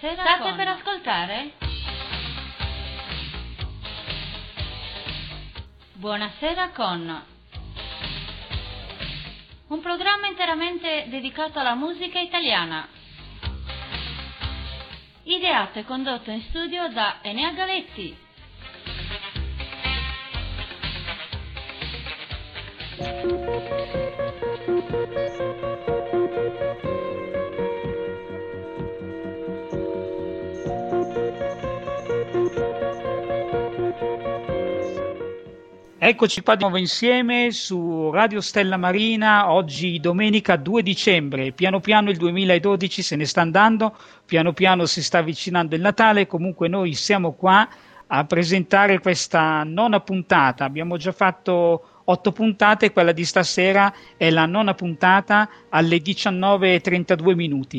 Buonasera. State per ascoltare? Buonasera con un programma interamente dedicato alla musica italiana, ideato e condotto in studio da Enea Galetti. Eccoci qua di nuovo insieme su Radio Stella Marina, oggi domenica 2 dicembre, piano piano il 2012 se ne sta andando, piano piano si sta avvicinando il Natale, comunque noi siamo qua a presentare questa nona puntata, abbiamo già fatto 8 puntate, quella di stasera è la nona puntata alle 19:32 minuti.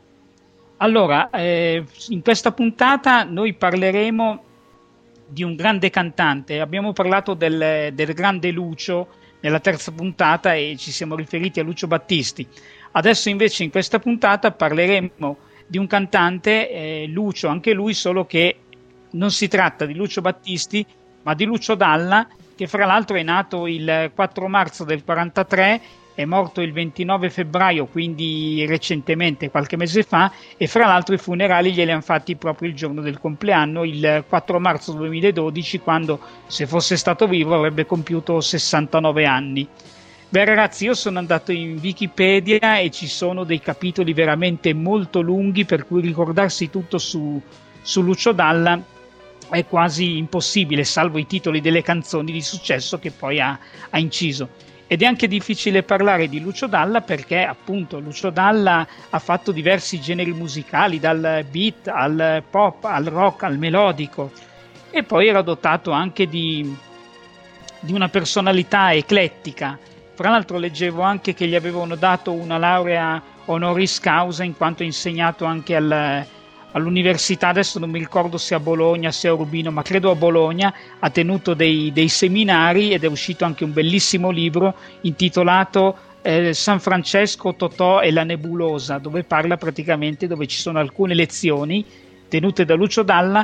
Allora, in questa puntata noi parleremo di un grande cantante. Abbiamo parlato del grande Lucio nella terza puntata e ci siamo riferiti a Lucio Battisti. Adesso invece in questa puntata parleremo di un cantante, Lucio anche lui, solo che non si tratta di Lucio Battisti ma di Lucio Dalla, che fra l'altro è nato il 4 marzo del 43, è morto il 29 febbraio, quindi recentemente, qualche mese fa, e fra l'altro i funerali glieli hanno fatti proprio il giorno del compleanno, il 4 marzo 2012, quando, se fosse stato vivo, avrebbe compiuto 69 anni. Beh ragazzi, io sono andato in Wikipedia e ci sono dei capitoli veramente molto lunghi, per cui ricordarsi tutto su Lucio Dalla è quasi impossibile, salvo i titoli delle canzoni di successo che poi ha inciso. Ed è anche difficile parlare di Lucio Dalla perché appunto Lucio Dalla ha fatto diversi generi musicali, dal beat al pop, al rock, al melodico, e poi era dotato anche di una personalità eclettica. Fra l'altro leggevo anche che gli avevano dato una laurea honoris causa in quanto insegnato anche all'università, adesso non mi ricordo se a Bologna, se a Urbino, ma credo a Bologna, ha tenuto dei seminari ed è uscito anche un bellissimo libro intitolato San Francesco, Totò e la nebulosa, dove parla praticamente, dove ci sono alcune lezioni tenute da Lucio Dalla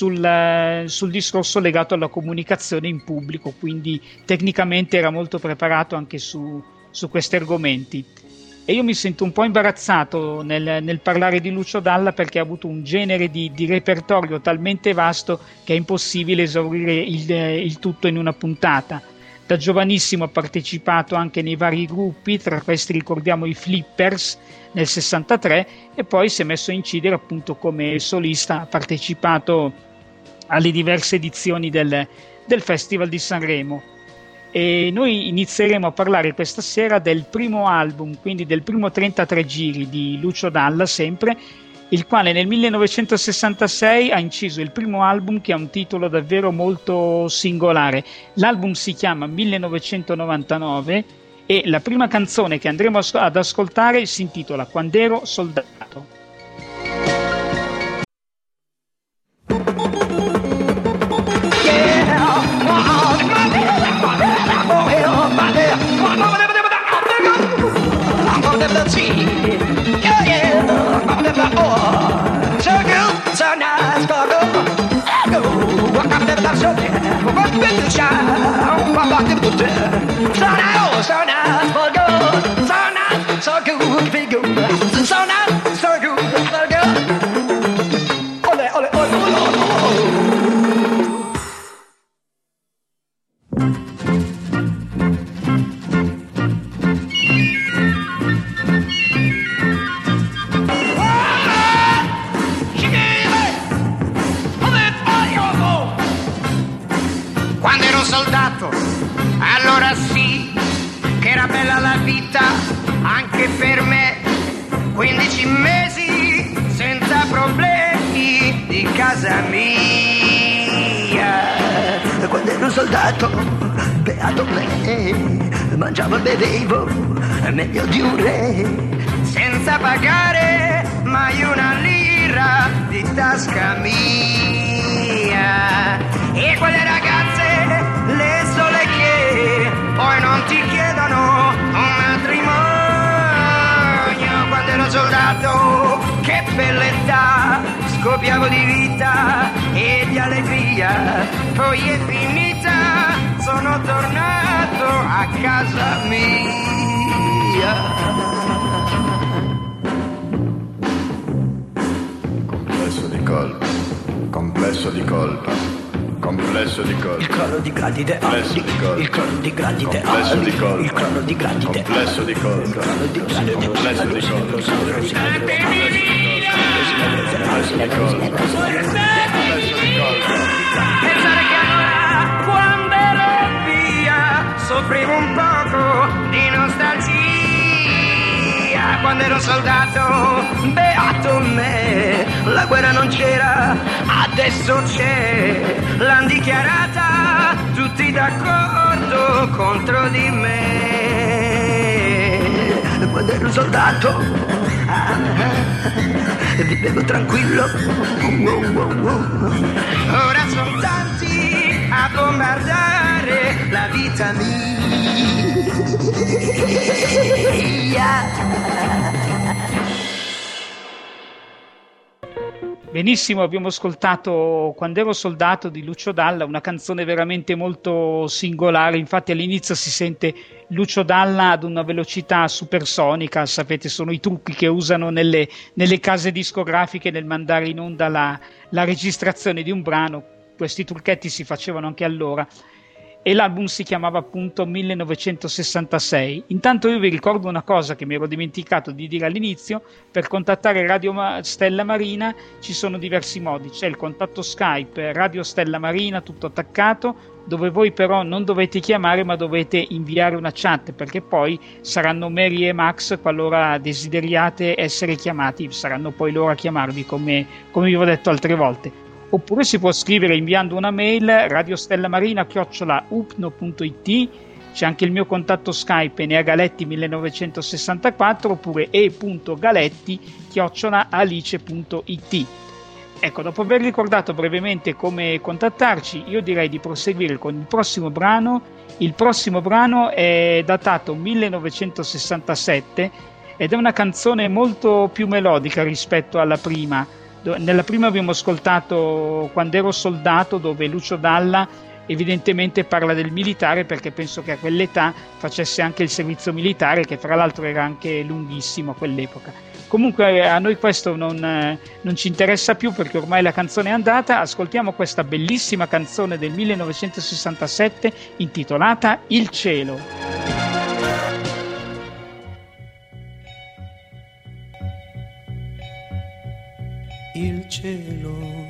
sul discorso legato alla comunicazione in pubblico, quindi tecnicamente era molto preparato anche su questi argomenti. E io mi sento un po' imbarazzato nel parlare di Lucio Dalla perché ha avuto un genere di repertorio talmente vasto che è impossibile esaurire il tutto in una puntata. Da giovanissimo ha partecipato anche nei vari gruppi, tra questi ricordiamo i Flippers nel 63, e poi si è messo a incidere appunto come solista, ha partecipato alle diverse edizioni del Festival di Sanremo. E noi inizieremo a parlare questa sera del primo album, quindi del primo 33 giri di Lucio Dalla, sempre, il quale nel 1966 ha inciso il primo album che ha un titolo davvero molto singolare. L'album si chiama 1999 e la prima canzone che andremo ad ascoltare si intitola Quand'ero soldato. Allora sì, che era bella la vita anche per me, 15 mesi senza problemi di casa mia. Quando ero soldato, beato me, mangiavo e bevevo meglio di un re, senza pagare mai una lira di tasca mia. E quelle ragazze, le sole che poi non ti chiedono un matrimonio. Quando ero soldato, che bellezza, piavo di vita e di allegria, poi è finita, sono tornato a casa mia. Complesso di colpa, complesso di colpa, complesso di colpa. Il crollo di gradi de Complesso di colpa. il crollo di gradi de Complesso di colpa. il crollo di gradi de Complesso di colpa. crollo di gradi de Complesso di colpa. Complesso di colpa. Pensare che allora, quando ero via, soffrivo un poco di nostalgia. Quando ero soldato, beato me, la guerra non c'era, adesso c'è. L'han dichiarata tutti d'accordo contro di me. quando ero soldato vivevo tranquillo. Ora sono tanti a bombardare la vita mia. Benissimo, abbiamo ascoltato Quando ero soldato di Lucio Dalla, una canzone veramente molto singolare. Infatti all'inizio si sente Lucio Dalla ad una velocità supersonica, sapete, sono i trucchi che usano nelle case discografiche nel mandare in onda la registrazione di un brano. Questi trucchetti si facevano anche allora. E l'album si chiamava appunto 1966. Intanto io vi ricordo una cosa che mi ero dimenticato di dire all'inizio: per contattare Radio Stella Marina ci sono diversi modi. C'è il contatto Skype Radio Stella Marina tutto attaccato, dove voi però non dovete chiamare ma dovete inviare una chat, perché poi saranno Mary e Max, qualora desideriate essere chiamati, saranno poi loro a chiamarvi, come vi ho detto altre volte. Oppure si può scrivere inviando una mail radiostellamarina@upno.it. C'è anche il mio contatto Skype eneagaletti1964 oppure e.galetti@alice.it. Ecco, dopo aver ricordato brevemente come contattarci, io direi di proseguire con il prossimo brano. Il prossimo brano è datato 1967 ed è una canzone molto più melodica rispetto alla prima. Nella prima abbiamo ascoltato Quando ero soldato, dove Lucio Dalla evidentemente parla del militare, perché penso che a quell'età facesse anche il servizio militare, che fra l'altro era anche lunghissimo a quell'epoca. Comunque a noi questo non ci interessa più, perché ormai la canzone è andata. Ascoltiamo questa bellissima canzone del 1967 intitolata Il cielo. Il cielo,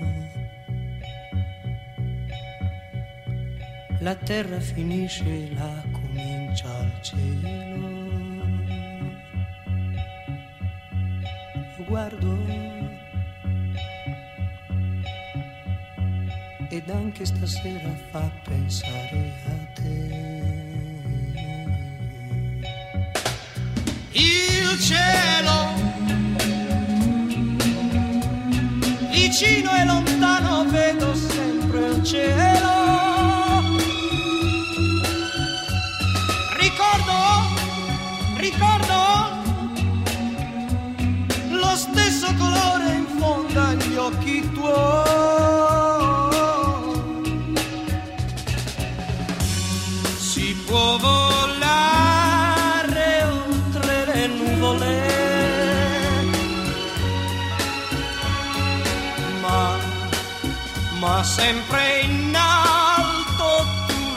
la terra finisce, là comincia il cielo. Lo guardo ed anche stasera fa pensare a te. Il cielo, vicino e lontano vedo sempre il cielo. Ricordo lo stesso colore in fondo agli occhi tuoi. Si può volare oltre le nuvole, ma sempre in alto tu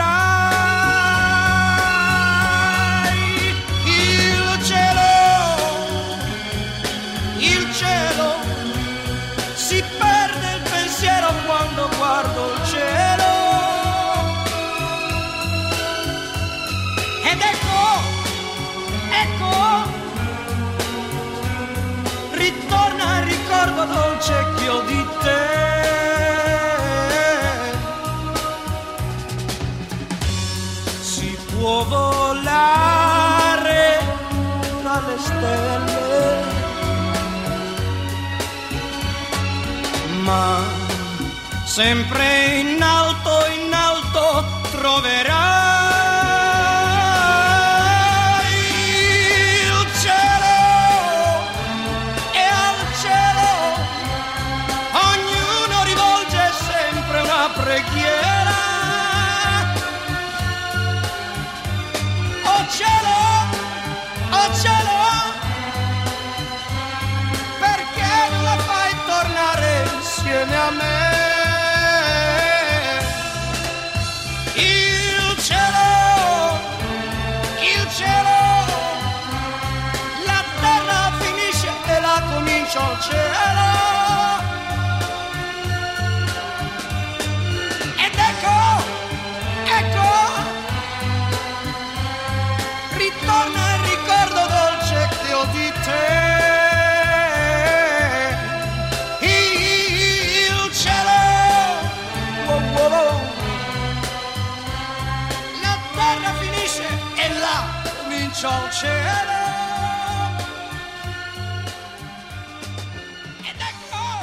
vedrai il cielo, si perde il pensiero quando guardo il cielo. Ed ecco, ritorna il ricordo dolce che ho di te. Può volare tra le stelle, ma sempre in alto troverai il cielo, e al cielo insieme a me. Il cielo, la terra finisce e là comincia il cielo. Ed ecco, ritorna il ricordo dolce che ho di te. Il cielo, la terra finisce e là comincia il cielo. Ed ecco.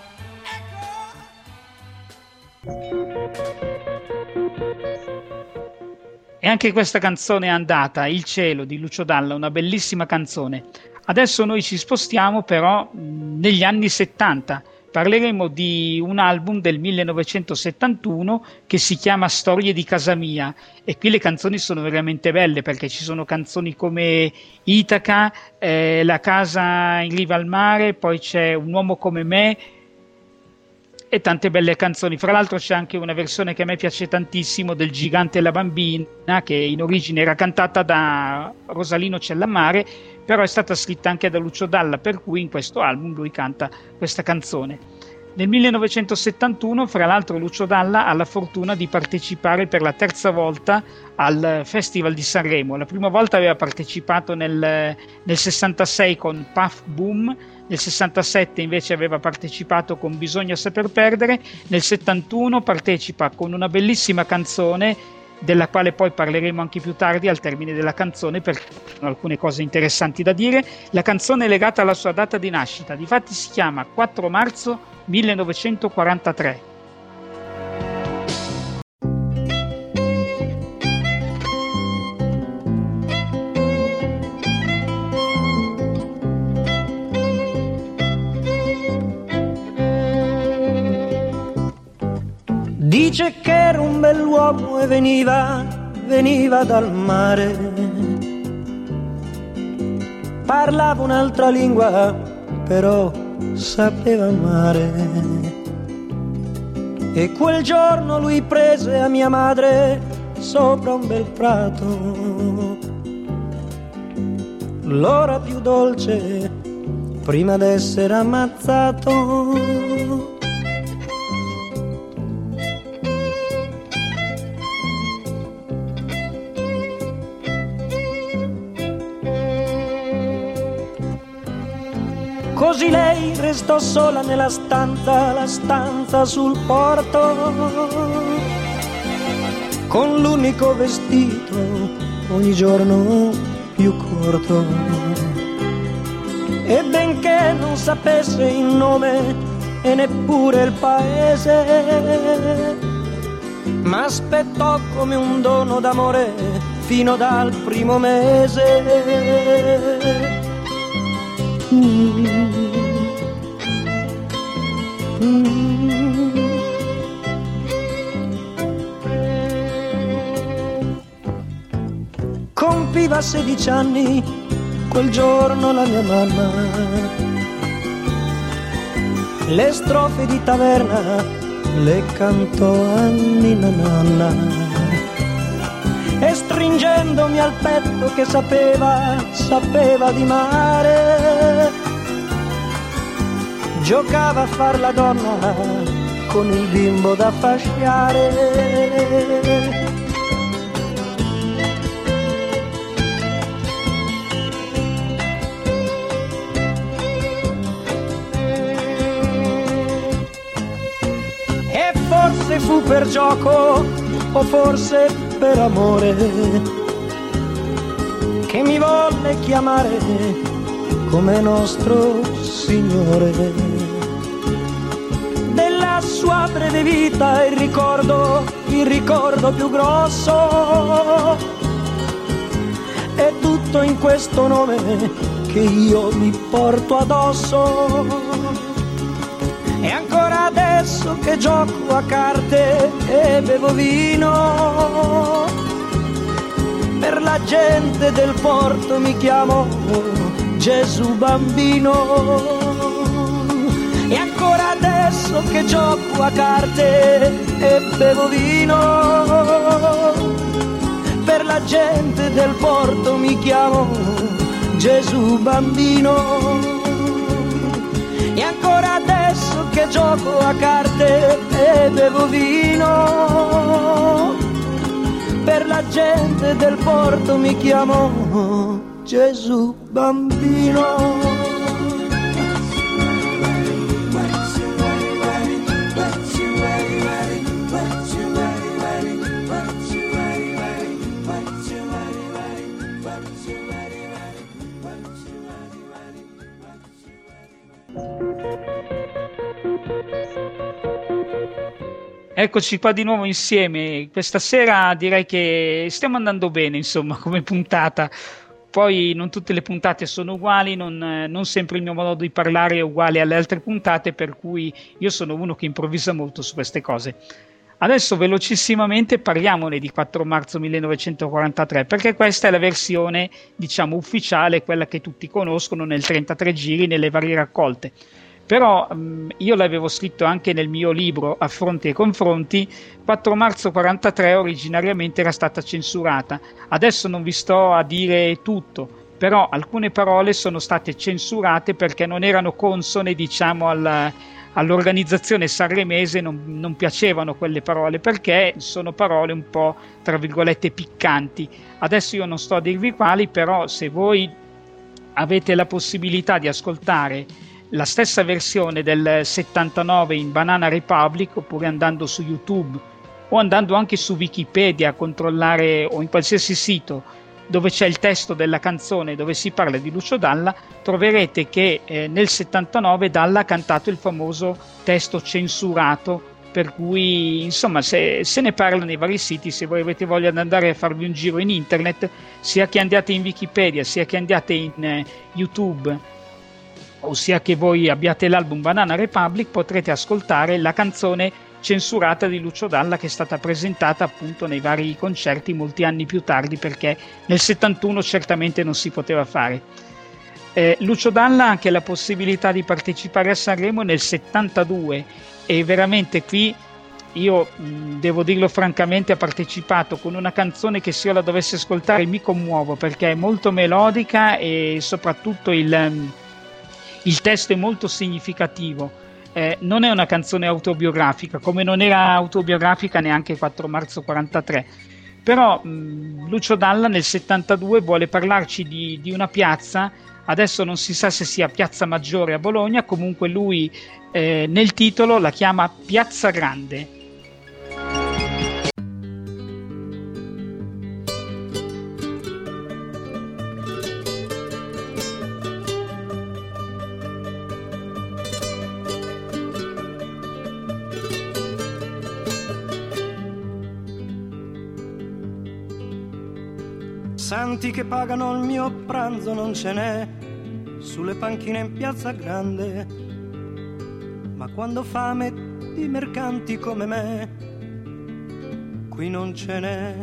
E anche questa canzone è andata, Il cielo di Lucio Dalla, una bellissima canzone. Adesso noi ci spostiamo però negli anni 70. Parleremo di un album del 1971 che si chiama Storie di casa mia, e qui le canzoni sono veramente belle perché ci sono canzoni come Itaca, La casa in riva al mare, poi c'è Un uomo come me e tante belle canzoni. Fra l'altro c'è anche una versione che a me piace tantissimo del Gigante e la bambina, che in origine era cantata da Rosalino Cellamare, però è stata scritta anche da Lucio Dalla, per cui in questo album lui canta questa canzone. Nel 1971, fra l'altro, Lucio Dalla ha la fortuna di partecipare per la terza volta al Festival di Sanremo. La prima volta aveva partecipato nel 66 con Puff Boom, nel 67 invece aveva partecipato con Bisogna saper perdere, nel 71 partecipa con una bellissima canzone della quale poi parleremo anche più tardi al termine della canzone, perché sono alcune cose interessanti da dire. La canzone è legata alla sua data di nascita, difatti si chiama 4 marzo 1943. Dice che era un bell'uomo e veniva dal mare. Parlava un'altra lingua, però sapeva amare. E quel giorno lui prese a mia madre sopra un bel prato, l'ora più dolce prima d'essere ammazzato. Così lei restò sola nella stanza, la stanza sul porto, con l'unico vestito ogni giorno più corto. E benché non sapesse il nome e neppure il paese, m'aspettò come un dono d'amore fino dal primo mese. Compiva 16 anni quel giorno la mia mamma, le strofe di taverna le cantò a Nina Nanna, e stringendomi al petto che sapeva di mare, giocava a far la donna con il bimbo da fasciare. E forse fu per gioco o forse per amore che mi volle chiamare come nostro Signore. Della sua breve vita il ricordo più grosso è tutto in questo nome che io mi porto addosso. E ancora adesso che gioco a carte e bevo vino, per la gente del porto mi chiamo Gesù bambino. E ancora adesso adesso che gioco a carte e bevo vino, per la gente del porto mi chiamo Gesù bambino. E ancora adesso che gioco a carte e bevo vino, per la gente del porto mi chiamo Gesù bambino. Eccoci qua di nuovo insieme. Questa sera direi che stiamo andando bene, insomma, come puntata. Poi non tutte le puntate sono uguali, non sempre il mio modo di parlare è uguale alle altre puntate, per cui io sono uno che improvvisa molto su queste cose. Adesso velocissimamente parliamone di 4 marzo 1943, perché questa è la versione, diciamo, ufficiale, quella che tutti conoscono nel 33 giri, nelle varie raccolte. Però io l'avevo scritto anche nel mio libro Affronti e Confronti. 4 marzo 43 originariamente era stata censurata. Adesso non vi sto a dire tutto, però alcune parole sono state censurate perché non erano consone, diciamo, all'organizzazione sanremese. Non piacevano quelle parole perché sono parole un po', tra virgolette, piccanti. Adesso io non sto a dirvi quali, però se voi avete la possibilità di ascoltare la stessa versione del 79 in Banana Republic, oppure andando su YouTube o andando anche su Wikipedia a controllare, o in qualsiasi sito dove c'è il testo della canzone dove si parla di Lucio Dalla, troverete che nel 79 Dalla ha cantato il famoso testo censurato, per cui insomma se ne parla nei vari siti. Se voi avete voglia di andare a farvi un giro in internet, sia che andiate in Wikipedia sia che andiate in YouTube, ossia che voi abbiate l'album Banana Republic, potrete ascoltare la canzone censurata di Lucio Dalla, che è stata presentata appunto nei vari concerti molti anni più tardi, perché nel 71 certamente non si poteva fare. Lucio Dalla ha anche la possibilità di partecipare a Sanremo nel 72 e veramente qui io devo dirlo francamente, ha partecipato con una canzone che se io la dovessi ascoltare mi commuovo, perché è molto melodica e soprattutto il testo è molto significativo. Non è una canzone autobiografica, come non era autobiografica neanche 4 marzo 43, però Lucio Dalla nel 72 vuole parlarci di una piazza. Adesso non si sa se sia Piazza Maggiore a Bologna, comunque lui nel titolo la chiama Piazza Grande. Santi che pagano il mio pranzo non ce n'è sulle panchine in Piazza Grande, ma quando ho fame di mercanti come me qui non ce n'è.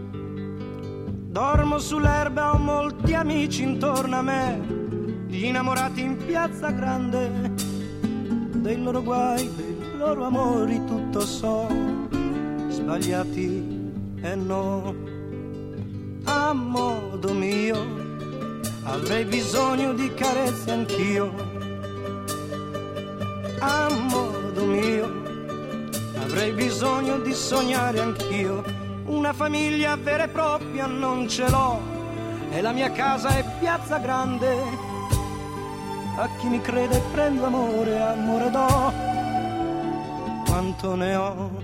Dormo sull'erba, ho molti amici intorno a me, gli innamorati in Piazza Grande, dei loro guai, dei loro amori tutto so, sbagliati e no. A modo mio avrei bisogno di carezze anch'io, a modo mio avrei bisogno di sognare anch'io. Una famiglia vera e propria non ce l'ho e la mia casa è Piazza Grande. A chi mi crede prendo amore, amore do, quanto ne ho.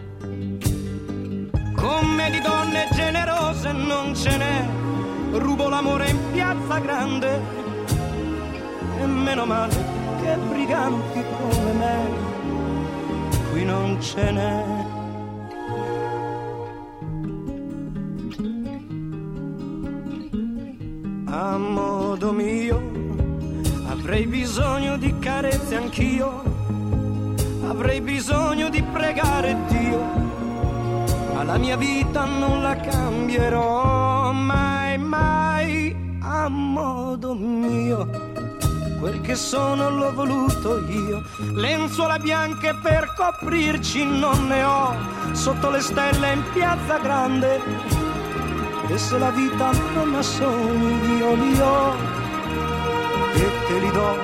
Come di donne generose non ce n'è, rubo l'amore in Piazza Grande, e meno male che briganti come me qui non ce n'è. A modo mio avrei bisogno di carezze anch'io, avrei bisogno di pregare Dio, ma la mia vita non la cambierò mai, mai. A modo mio quel che sono l'ho voluto io. Lenzuola bianche per coprirci non ne ho, sotto le stelle in Piazza Grande. E se la vita non ha sogni io li ho e te li do.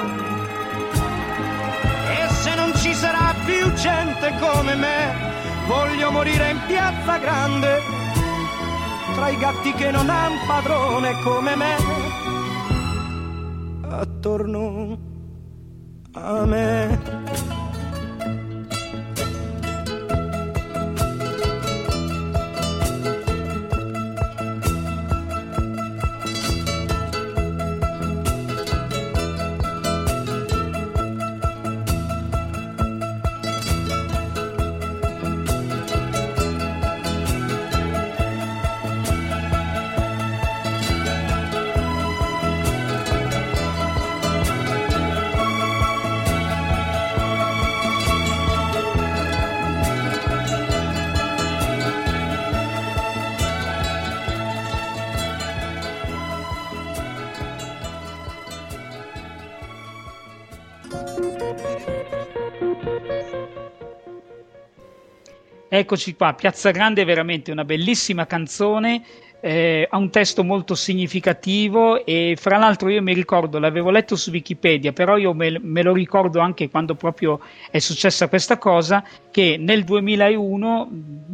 E se non ci sarà più gente come me, voglio morire in Piazza Grande, tra i gatti che non han padrone come me, attorno a me. Eccoci qua, Piazza Grande è veramente una bellissima canzone, ha un testo molto significativo e fra l'altro io mi ricordo, l'avevo letto su Wikipedia, però io me lo ricordo anche quando proprio è successa questa cosa, che nel 2001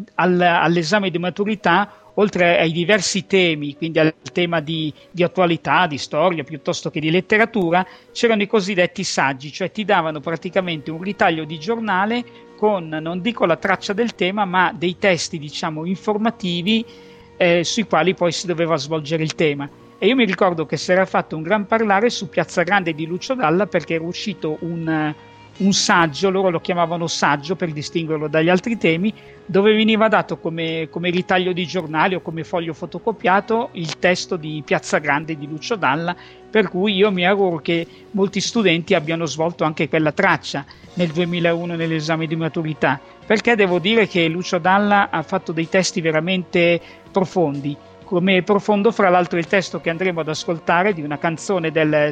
all'esame di maturità, oltre ai diversi temi, quindi al tema di attualità, di storia piuttosto che di letteratura, c'erano i cosiddetti saggi, cioè ti davano praticamente un ritaglio di giornale con, non dico la traccia del tema, ma dei testi, diciamo, informativi sui quali poi si doveva svolgere il tema. E io mi ricordo che si era fatto un gran parlare su Piazza Grande di Lucio Dalla, perché era uscito un saggio, loro lo chiamavano saggio per distinguerlo dagli altri temi, dove veniva dato come ritaglio di giornale o come foglio fotocopiato il testo di Piazza Grande di Lucio Dalla, per cui io mi auguro che molti studenti abbiano svolto anche quella traccia nel 2001 nell'esame di maturità, perché devo dire che Lucio Dalla ha fatto dei testi veramente profondi, come profondo fra l'altro il testo che andremo ad ascoltare di una canzone del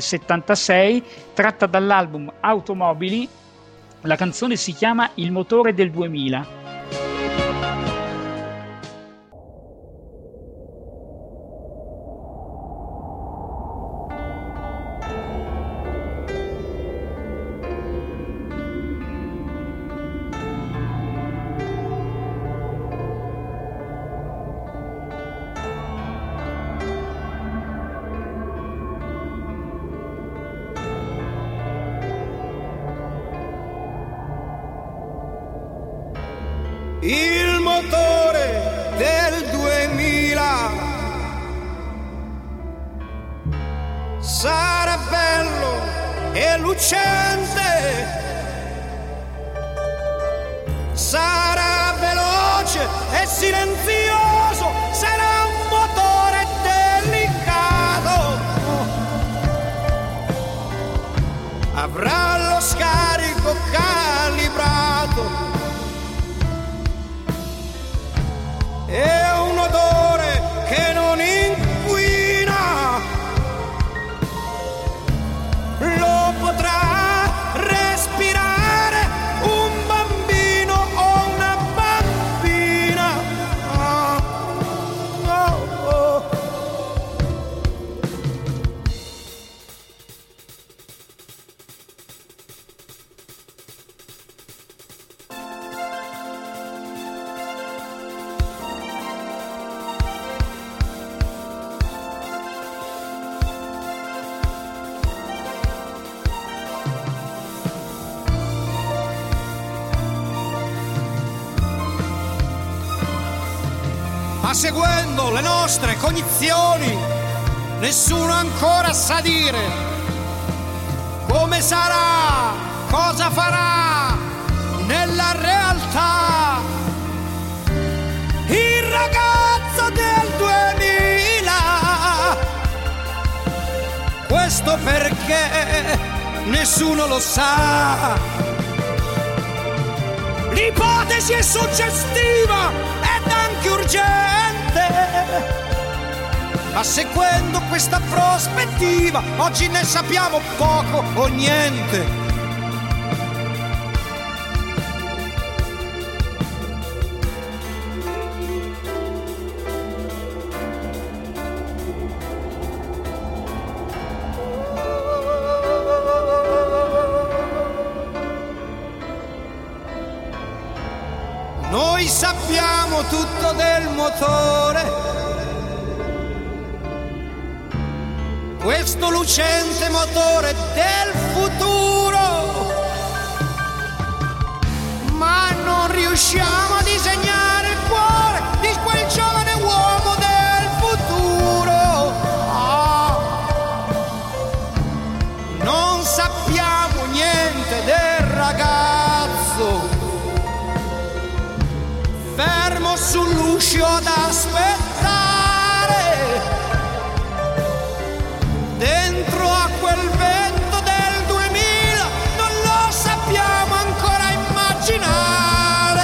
76 tratta dall'album Automobili. La canzone si chiama Il motore del 2000. Il motore del 2000 sarà bello e lucente, sarà veloce e silenzioso, sarà un motore delicato, avrà lo scarico calibrato e un odore che non inquina, lo potrà respirare un bambino o una bambina. Ma seguendo le nostre cognizioni, nessuno ancora sa dire come sarà, cosa farà nella realtà il ragazzo del 2000. Questo perché nessuno lo sa. L'ipotesi è suggestiva ed anche urgente, ma seguendo questa prospettiva oggi ne sappiamo poco o niente. Noi sappiamo tutto del motore, questo lucente motore del futuro, ma non riusciamo a disegnare il cuore di quel giovane uomo del futuro. Non sappiamo niente del ragazzo fermo sull'uscio ad aspettare, dentro a quel vento del 2000 non lo sappiamo ancora immaginare.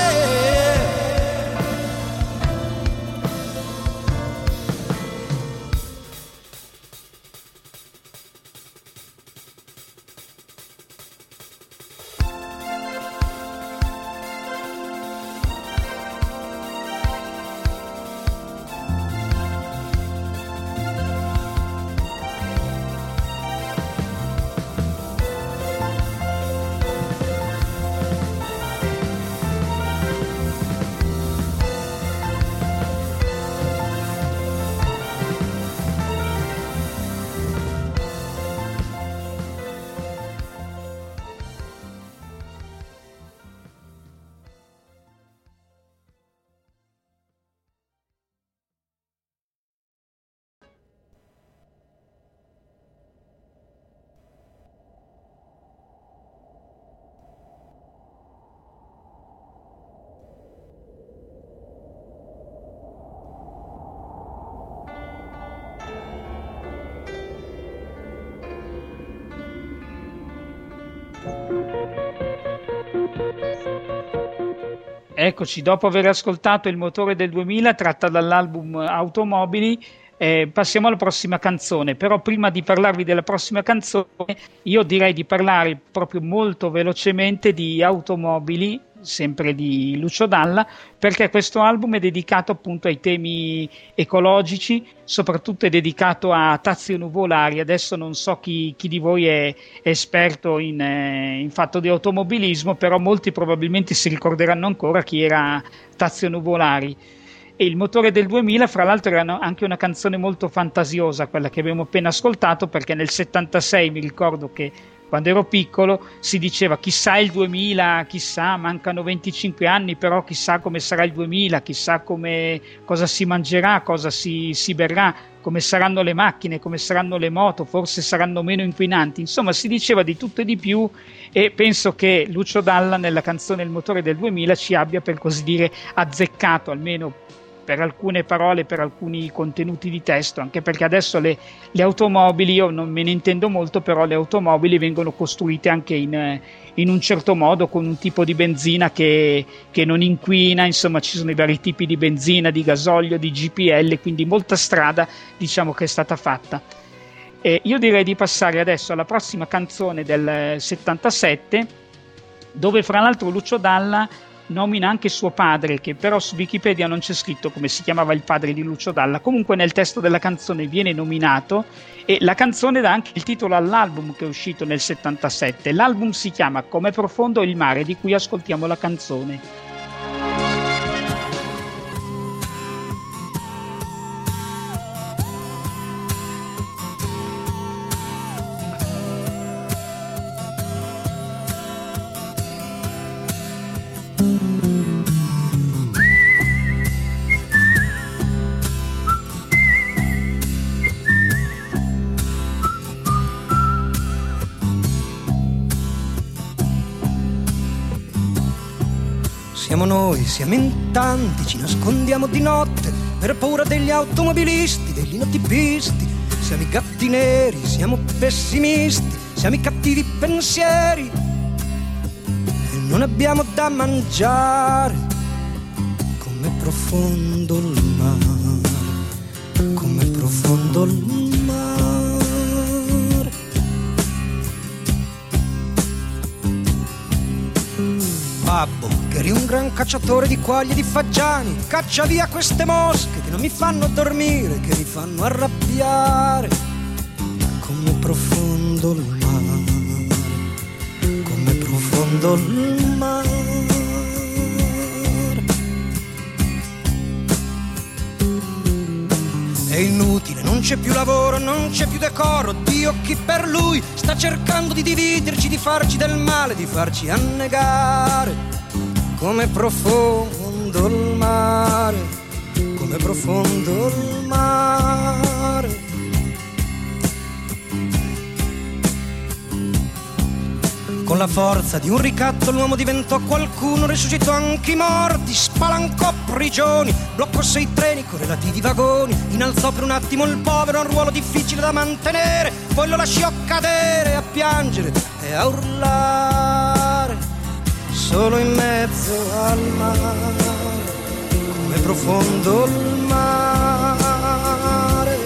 Eccoci, dopo aver ascoltato Il motore del 2000 tratta dall'album Automobili, passiamo alla prossima canzone. Però prima di parlarvi della prossima canzone io direi di parlare proprio molto velocemente di Automobili, sempre di Lucio Dalla, perché questo album è dedicato appunto ai temi ecologici, soprattutto è dedicato a Tazio Nuvolari. Adesso non so chi di voi è esperto in fatto di automobilismo, però molti probabilmente si ricorderanno ancora chi era Tazio Nuvolari. E Il motore del 2000, fra l'altro, era anche una canzone molto fantasiosa, quella che abbiamo appena ascoltato, perché nel 76 mi ricordo che quando ero piccolo si diceva chissà il 2000, chissà, mancano 25 anni, però chissà come sarà il 2000, chissà cosa si mangerà, cosa si berrà, come saranno le macchine, come saranno le moto, forse saranno meno inquinanti. Insomma, si diceva di tutto e di più, e penso che Lucio Dalla nella canzone Il motore del 2000 ci abbia, per così dire, azzeccato, almeno per alcune parole, per alcuni contenuti di testo, anche perché adesso le automobili, io non me ne intendo molto, però le automobili vengono costruite anche in un certo modo, con un tipo di benzina che non inquina. Insomma, ci sono i vari tipi di benzina, di gasolio, di GPL, quindi molta strada, diciamo, che è stata fatta. Io direi di passare adesso alla prossima canzone del 77, dove fra l'altro Lucio Dalla nomina anche suo padre, che però su Wikipedia non c'è scritto come si chiamava il padre di Lucio Dalla. Comunque nel testo della canzone viene nominato, e la canzone dà anche il titolo all'album che è uscito nel 77. L'album si chiama Com'è profondo il mare, di cui ascoltiamo la canzone. Siamo noi, siamo in tanti, ci nascondiamo di notte per paura degli automobilisti, degli notipisti. Siamo i gatti neri, siamo pessimisti, siamo i cattivi pensieri e non abbiamo da mangiare. Com'è profondo il mare. come profondo il mare. Babbo, che eri un gran cacciatore di quaglie e di fagiani, caccia via queste mosche che non mi fanno dormire, che mi fanno arrabbiare. Come profondo il mare, come profondo il mare. È inutile, non c'è più lavoro, non c'è più decoro. Dio, chi per lui sta cercando di dividerci, di farci del male, di farci annegare. Come profondo il mare, come profondo il mare. Con la forza di un ricatto l'uomo diventò qualcuno, risuscitò anche i morti, spalancò prigioni, bloccò 6 treni con relativi vagoni, innalzò per un attimo il povero a un ruolo difficile da mantenere, poi lo lasciò cadere a piangere e a urlare, solo in mezzo al mare, come profondo il mare.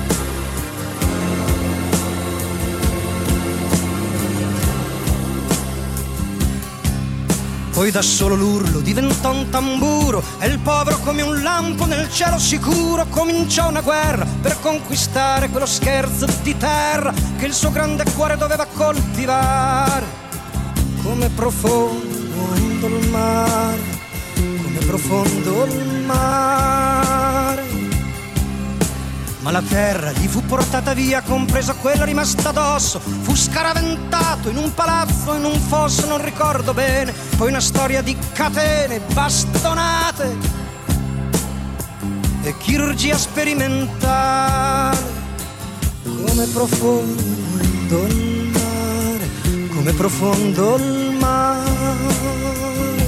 Poi da solo l'urlo diventò un tamburo e il povero come un lampo nel cielo sicuro cominciò una guerra per conquistare quello scherzo di terra che il suo grande cuore doveva coltivare. Come profondo il mare, come profondo il mare. Ma la terra gli fu portata via, compresa quella rimasta addosso. Fu scaraventato in un palazzo, in un fosso, non ricordo bene. Poi una storia di catene, bastonate e chirurgia sperimentale. Come profondo il mare, come profondo il mare.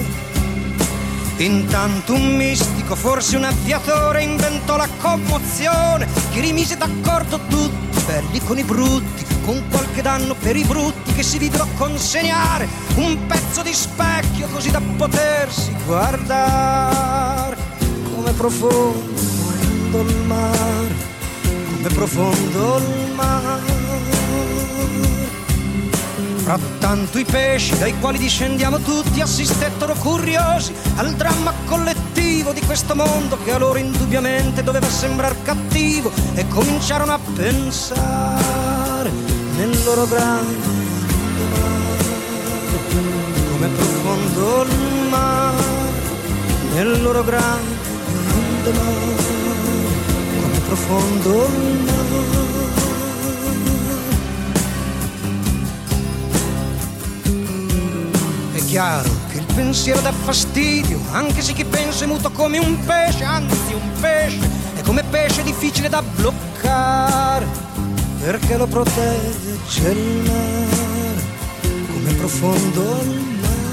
Intanto un mistico, forse un aviatore, inventò la commozione che rimise d'accordo tutti, belli con i brutti, con qualche danno per i brutti che si videro consegnare un pezzo di specchio così da potersi guardare. Come profondo il mare, come profondo il mare. Frattanto i pesci dai quali discendiamo tutti assistettero curiosi al dramma collettivo di questo mondo che a loro indubbiamente doveva sembrar cattivo e cominciarono a pensare nel loro grande mare, come profondo il mare, nel loro grande mare, come profondo il mare. È chiaro che il pensiero dà fastidio, anche se chi pensa è muto come un pesce, anzi un pesce è come pesce difficile da bloccare, perché lo protegge il mare, come profondo il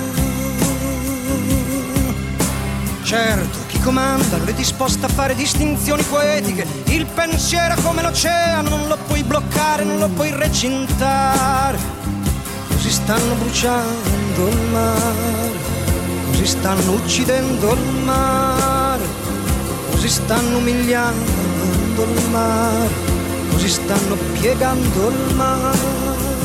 mare. Certo, chi comanda non è disposto a fare distinzioni poetiche, il pensiero è come l'oceano, non lo puoi bloccare, non lo puoi recintare. Così stanno bruciando il mare, così stanno uccidendo il mare, così stanno umiliando il mare, così stanno piegando il mare.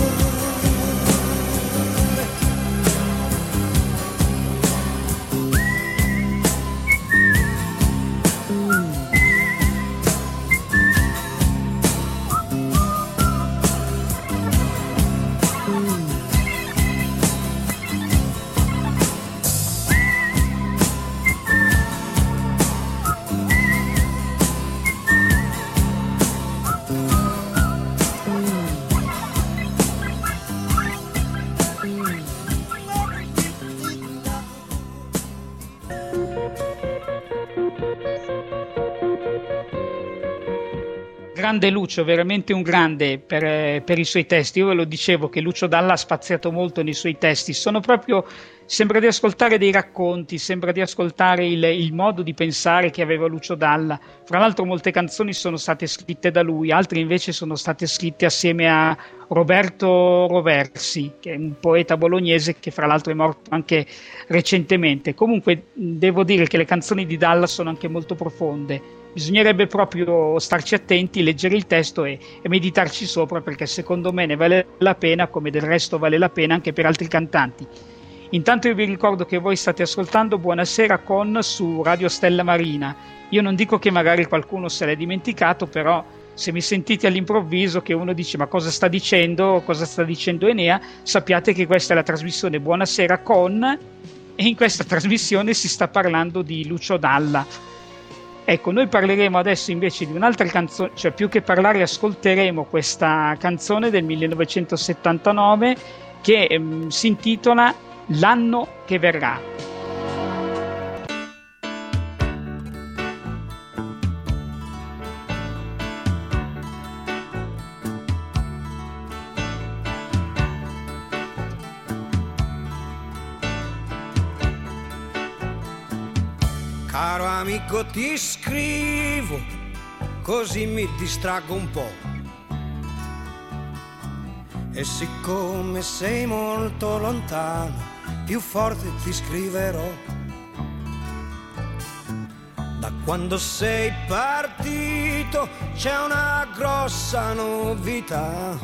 Grande Lucio, veramente un grande per i suoi testi. Io ve lo dicevo che Lucio Dalla ha spaziato molto nei suoi testi, sono proprio, sembra di ascoltare dei racconti, sembra di ascoltare il modo di pensare che aveva Lucio Dalla. Fra l'altro molte canzoni sono state scritte da lui, altre invece sono state scritte assieme a Roberto Roversi, che è un poeta bolognese che fra l'altro è morto anche recentemente. Comunque devo dire che le canzoni di Dalla sono anche molto profonde, bisognerebbe proprio starci attenti, leggere il testo e meditarci sopra, perché secondo me ne vale la pena, come del resto vale la pena anche per altri cantanti. Intanto io vi ricordo che voi state ascoltando Buonasera con su Radio Stella Marina. Io non dico che magari qualcuno se l'è dimenticato, però se mi sentite all'improvviso che uno dice ma cosa sta dicendo Enea, sappiate che questa è la trasmissione Buonasera con, e in questa trasmissione si sta parlando di Lucio Dalla. Ecco, noi parleremo adesso invece di un'altra canzone, cioè più che parlare ascolteremo questa canzone del 1979 che si intitola L'anno che verrà. Caro amico, ti scrivo, così mi distraggo un po'. E siccome sei molto lontano, più forte ti scriverò. Da quando sei partito c'è una grossa novità.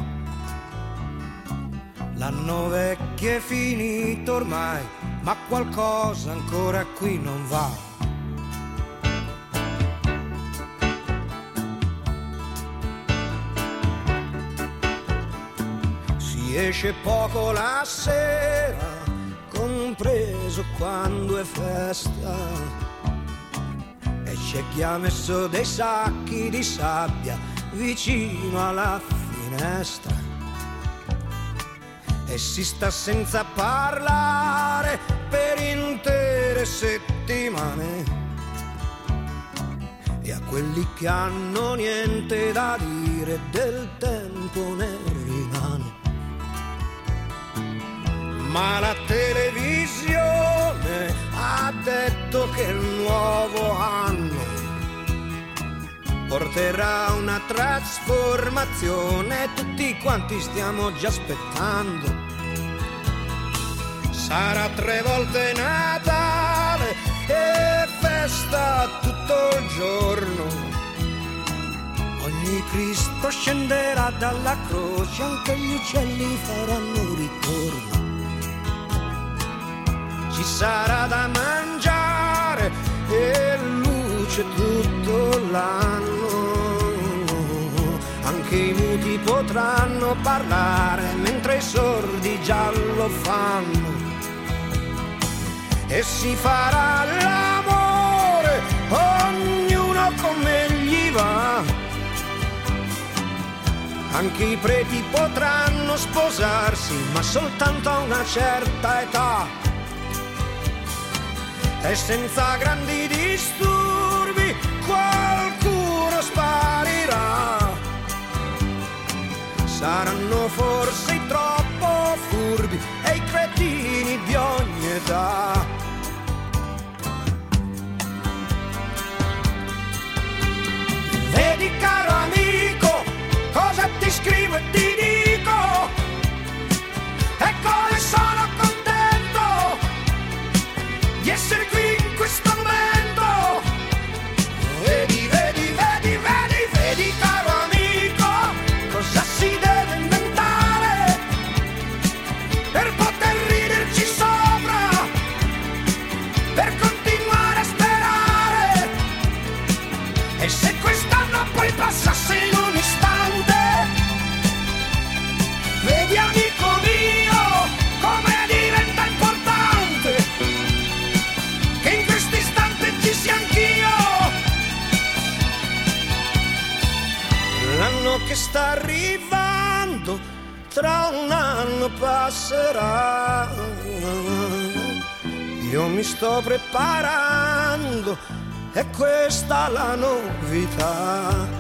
L'anno vecchio è finito ormai, ma qualcosa ancora qui non va. Si esce poco la sera, compreso quando è festa, e c'è chi ha messo dei sacchi di sabbia vicino alla finestra e si sta senza parlare per intere settimane. E a quelli che hanno niente da dire del tempo ne rimane. Ma la televisione ha detto che il nuovo anno porterà una trasformazione, tutti quanti stiamo già aspettando. Sarà 3 volte Natale e festa tutto il giorno. Ogni Cristo scenderà dalla croce, anche gli uccelli faranno ritorno. Ci sarà da mangiare e luce tutto l'anno. Anche i muti potranno parlare mentre i sordi già lo fanno. E si farà l'amore, ognuno come gli va. Anche i preti potranno sposarsi, ma soltanto a una certa età. E senza grandi disturbi qualcuno sparirà. Saranno forse i troppo furbi e i cretini di ogni età. Vedi caro amico, cosa ti scrivo e ti dico, e come sono contento di essere qui in questo momento. Vedi, vedi, vedi, vedi, vedi caro amico, cosa si deve inventare per poter riderci sopra, per continuare a sperare. E se quest'anno poi passasse in un istante, vedi amico mio come diventa importante che in questo istante ci sia anch'io. L'anno che sta arrivando tra un anno passerà. Io mi sto preparando, è questa la novità.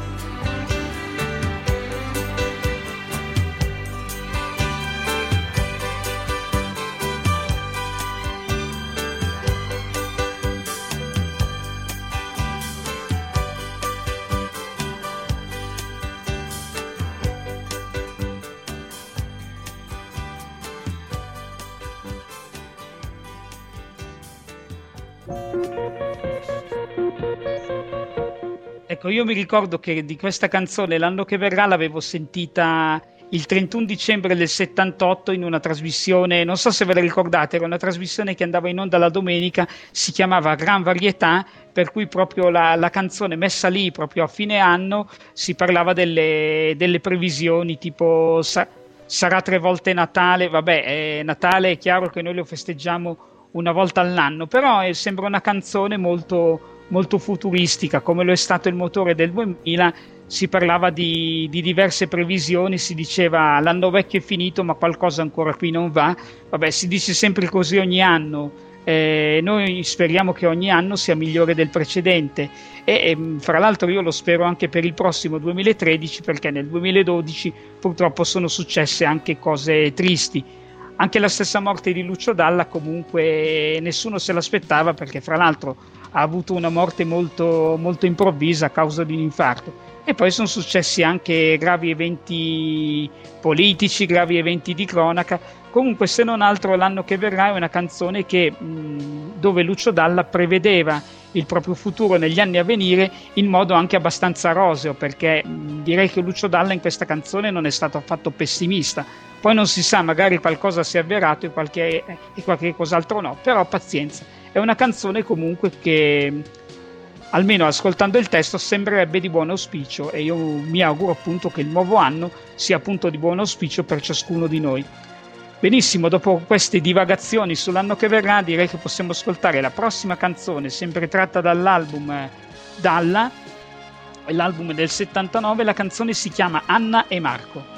Ecco, io mi ricordo che di questa canzone L'anno che verrà l'avevo sentita il 31 dicembre del 78 in una trasmissione, non so se ve la ricordate, era una trasmissione che andava in onda la domenica, si chiamava Gran Varietà, per cui proprio la canzone messa lì proprio a fine anno si parlava delle previsioni, tipo sarà 3 volte Natale, vabbè, Natale è chiaro che noi lo festeggiamo una volta all'anno, però sembra una canzone molto, molto futuristica, come lo è stato il motore del 2000. Si parlava di diverse previsioni, si diceva l'anno vecchio è finito ma qualcosa ancora qui non va, vabbè, si dice sempre così ogni anno, noi speriamo che ogni anno sia migliore del precedente e fra l'altro io lo spero anche per il prossimo 2013, perché nel 2012 purtroppo sono successe anche cose tristi, anche la stessa morte di Lucio Dalla comunque nessuno se l'aspettava, perché fra l'altro ha avuto una morte molto, molto improvvisa a causa di un infarto. E poi sono successi anche gravi eventi politici, gravi eventi di cronaca. Comunque, se non altro, L'anno che verrà è una canzone che dove Lucio Dalla prevedeva il proprio futuro negli anni a venire in modo anche abbastanza roseo, perché direi che Lucio Dalla in questa canzone non è stato affatto pessimista. Poi non si sa, magari qualcosa si è avverato e qualche cos'altro no, però pazienza. È una canzone comunque che, almeno ascoltando il testo, sembrerebbe di buon auspicio, e io mi auguro appunto che il nuovo anno sia appunto di buon auspicio per ciascuno di noi. Benissimo, dopo queste divagazioni sull'anno che verrà, direi che possiamo ascoltare la prossima canzone, sempre tratta dall'album Dalla, l'album del 79, la canzone si chiama Anna e Marco.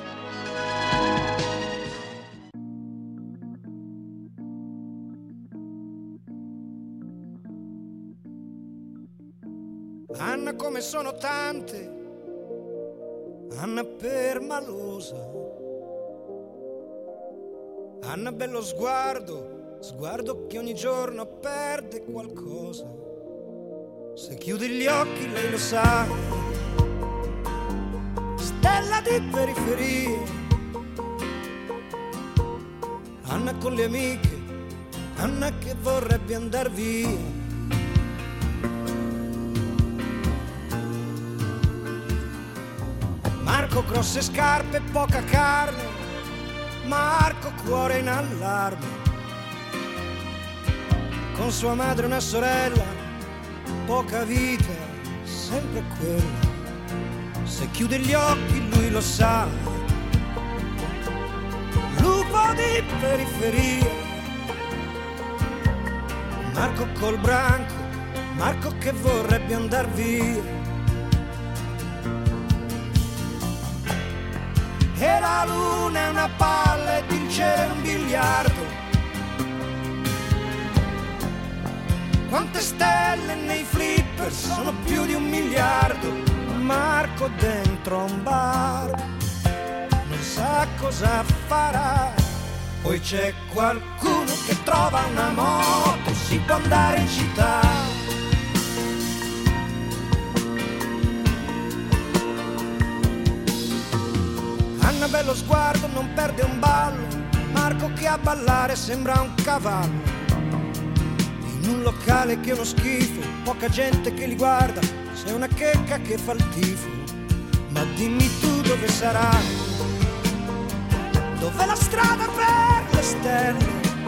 Anna come sono tante, Anna permalosa, Anna bello sguardo, sguardo che ogni giorno perde qualcosa. Se chiudi gli occhi lei lo sa, stella di periferia. Anna con le amiche, Anna che vorrebbe andar via. Marco grosse scarpe, poca carne, Marco cuore in allarme, con sua madre una sorella, poca vita, sempre quella. Se chiude gli occhi lui lo sa, lupo di periferia. Marco col branco, Marco che vorrebbe andar via. E la luna è una palla ed il cielo è un biliardo. Quante stelle nei flipper, sono più di 1 miliardo. Marco dentro a un bar, non sa cosa farà. Poi c'è qualcuno che trova una moto, si può andare in città. Anna bello sguardo, non perde un ballo, Marco che a ballare sembra un cavallo. In un locale che è uno schifo, poca gente che li guarda, sei una checca che fa il tifo. Ma dimmi tu dove sarà, dov'è la strada per le stelle?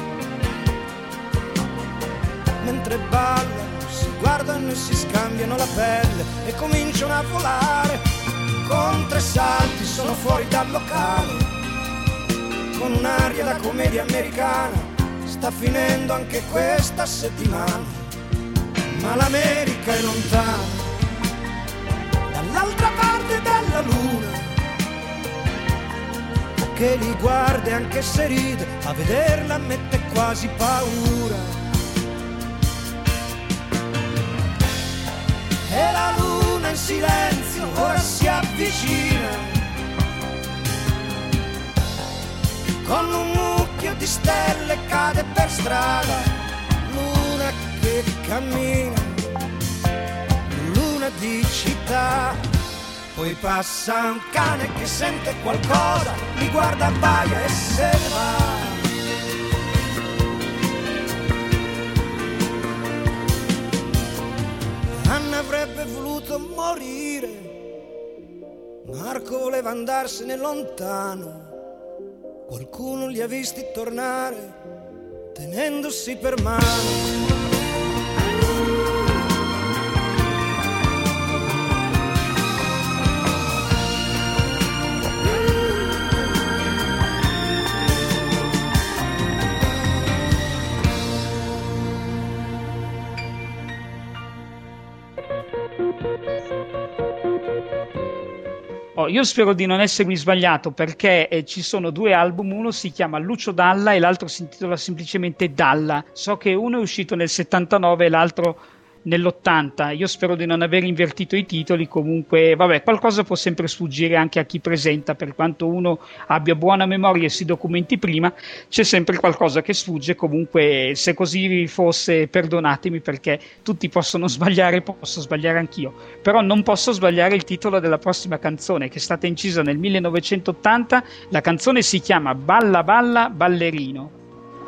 Mentre ballano, si guardano e si scambiano la pelle e cominciano a volare. Con 3 salti sono fuori dal locale, con un'aria da commedia americana. Sta finendo anche questa settimana, ma l'America è lontana, dall'altra parte della luna, che li guarda e anche se ride, a vederla mette quasi paura. E la luna in silenzio ora si avvicina, con un mucchio di stelle cade per strada. Luna che cammina, luna di città. Poi passa un cane che sente qualcosa, li guarda, abbaia e se ne va. voluto morire. Marco voleva andarsene lontano, qualcuno li ha visti tornare tenendosi per mano. Io spero di non essermi sbagliato, perché ci sono due album, uno si chiama Lucio Dalla e l'altro si intitola semplicemente Dalla. So che uno è uscito nel 79 e l'altro nell'80. Io spero di non aver invertito i titoli. Comunque vabbè, qualcosa può sempre sfuggire anche a chi presenta, per quanto uno abbia buona memoria e si documenti prima, c'è sempre qualcosa che sfugge. Comunque, se così fosse, perdonatemi, perché tutti possono sbagliare, posso sbagliare anch'io, però non posso sbagliare il titolo della prossima canzone, che è stata incisa nel 1980. La canzone si chiama Balla Balla Ballerino.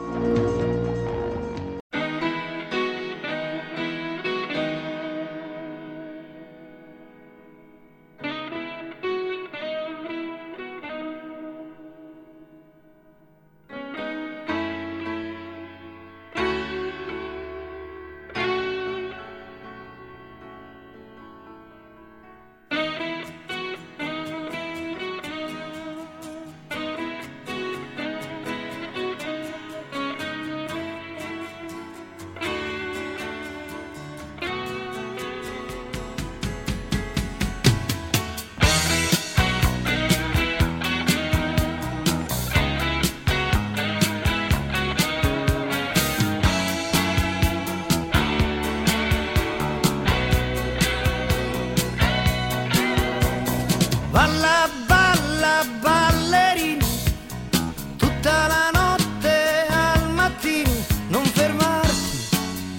Balla, balla, ballerino, tutta la notte al mattino, non fermarti.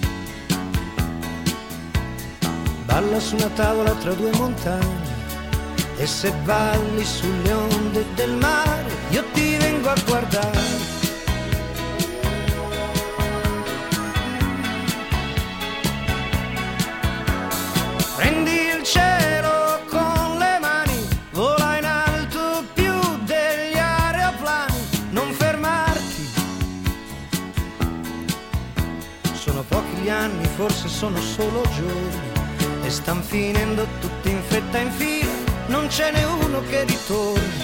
Balla su una tavola tra due montagne, e se balli sulle onde del mare, io ti vengo a guardare. Prendi il cielo con le mani, vola in alto più degli aeroplani, non fermarti. Sono pochi gli anni, forse sono solo giorni, e stan finendo tutti in fretta in fila, non ce n'è uno che ritorni.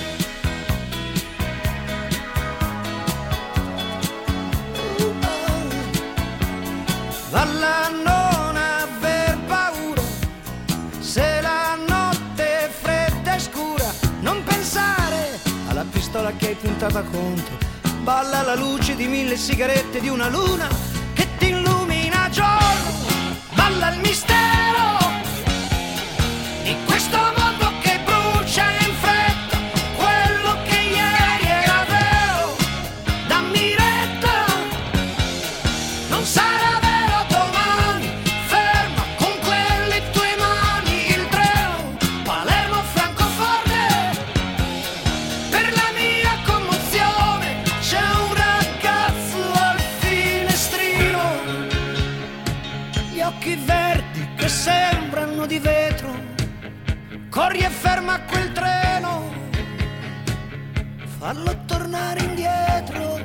Balla, non aver paura, se la notte è fredda e scura, non pensare alla pistola che hai puntata contro. Balla alla luce di 1000 sigarette, di una luna che ti illumina a giorno. Balla il mistero di questo mondo che brucia in fretta, quello che ieri era vero, dammi retta, non sarà vero domani. Ferma con quelle tue mani il treno, Palermo, Francoforte, per la mia commozione c'è un ragazzo al finestrino, gli occhi verdi che sembrano di vetro. Corri e ferma quel treno, fallo tornare indietro.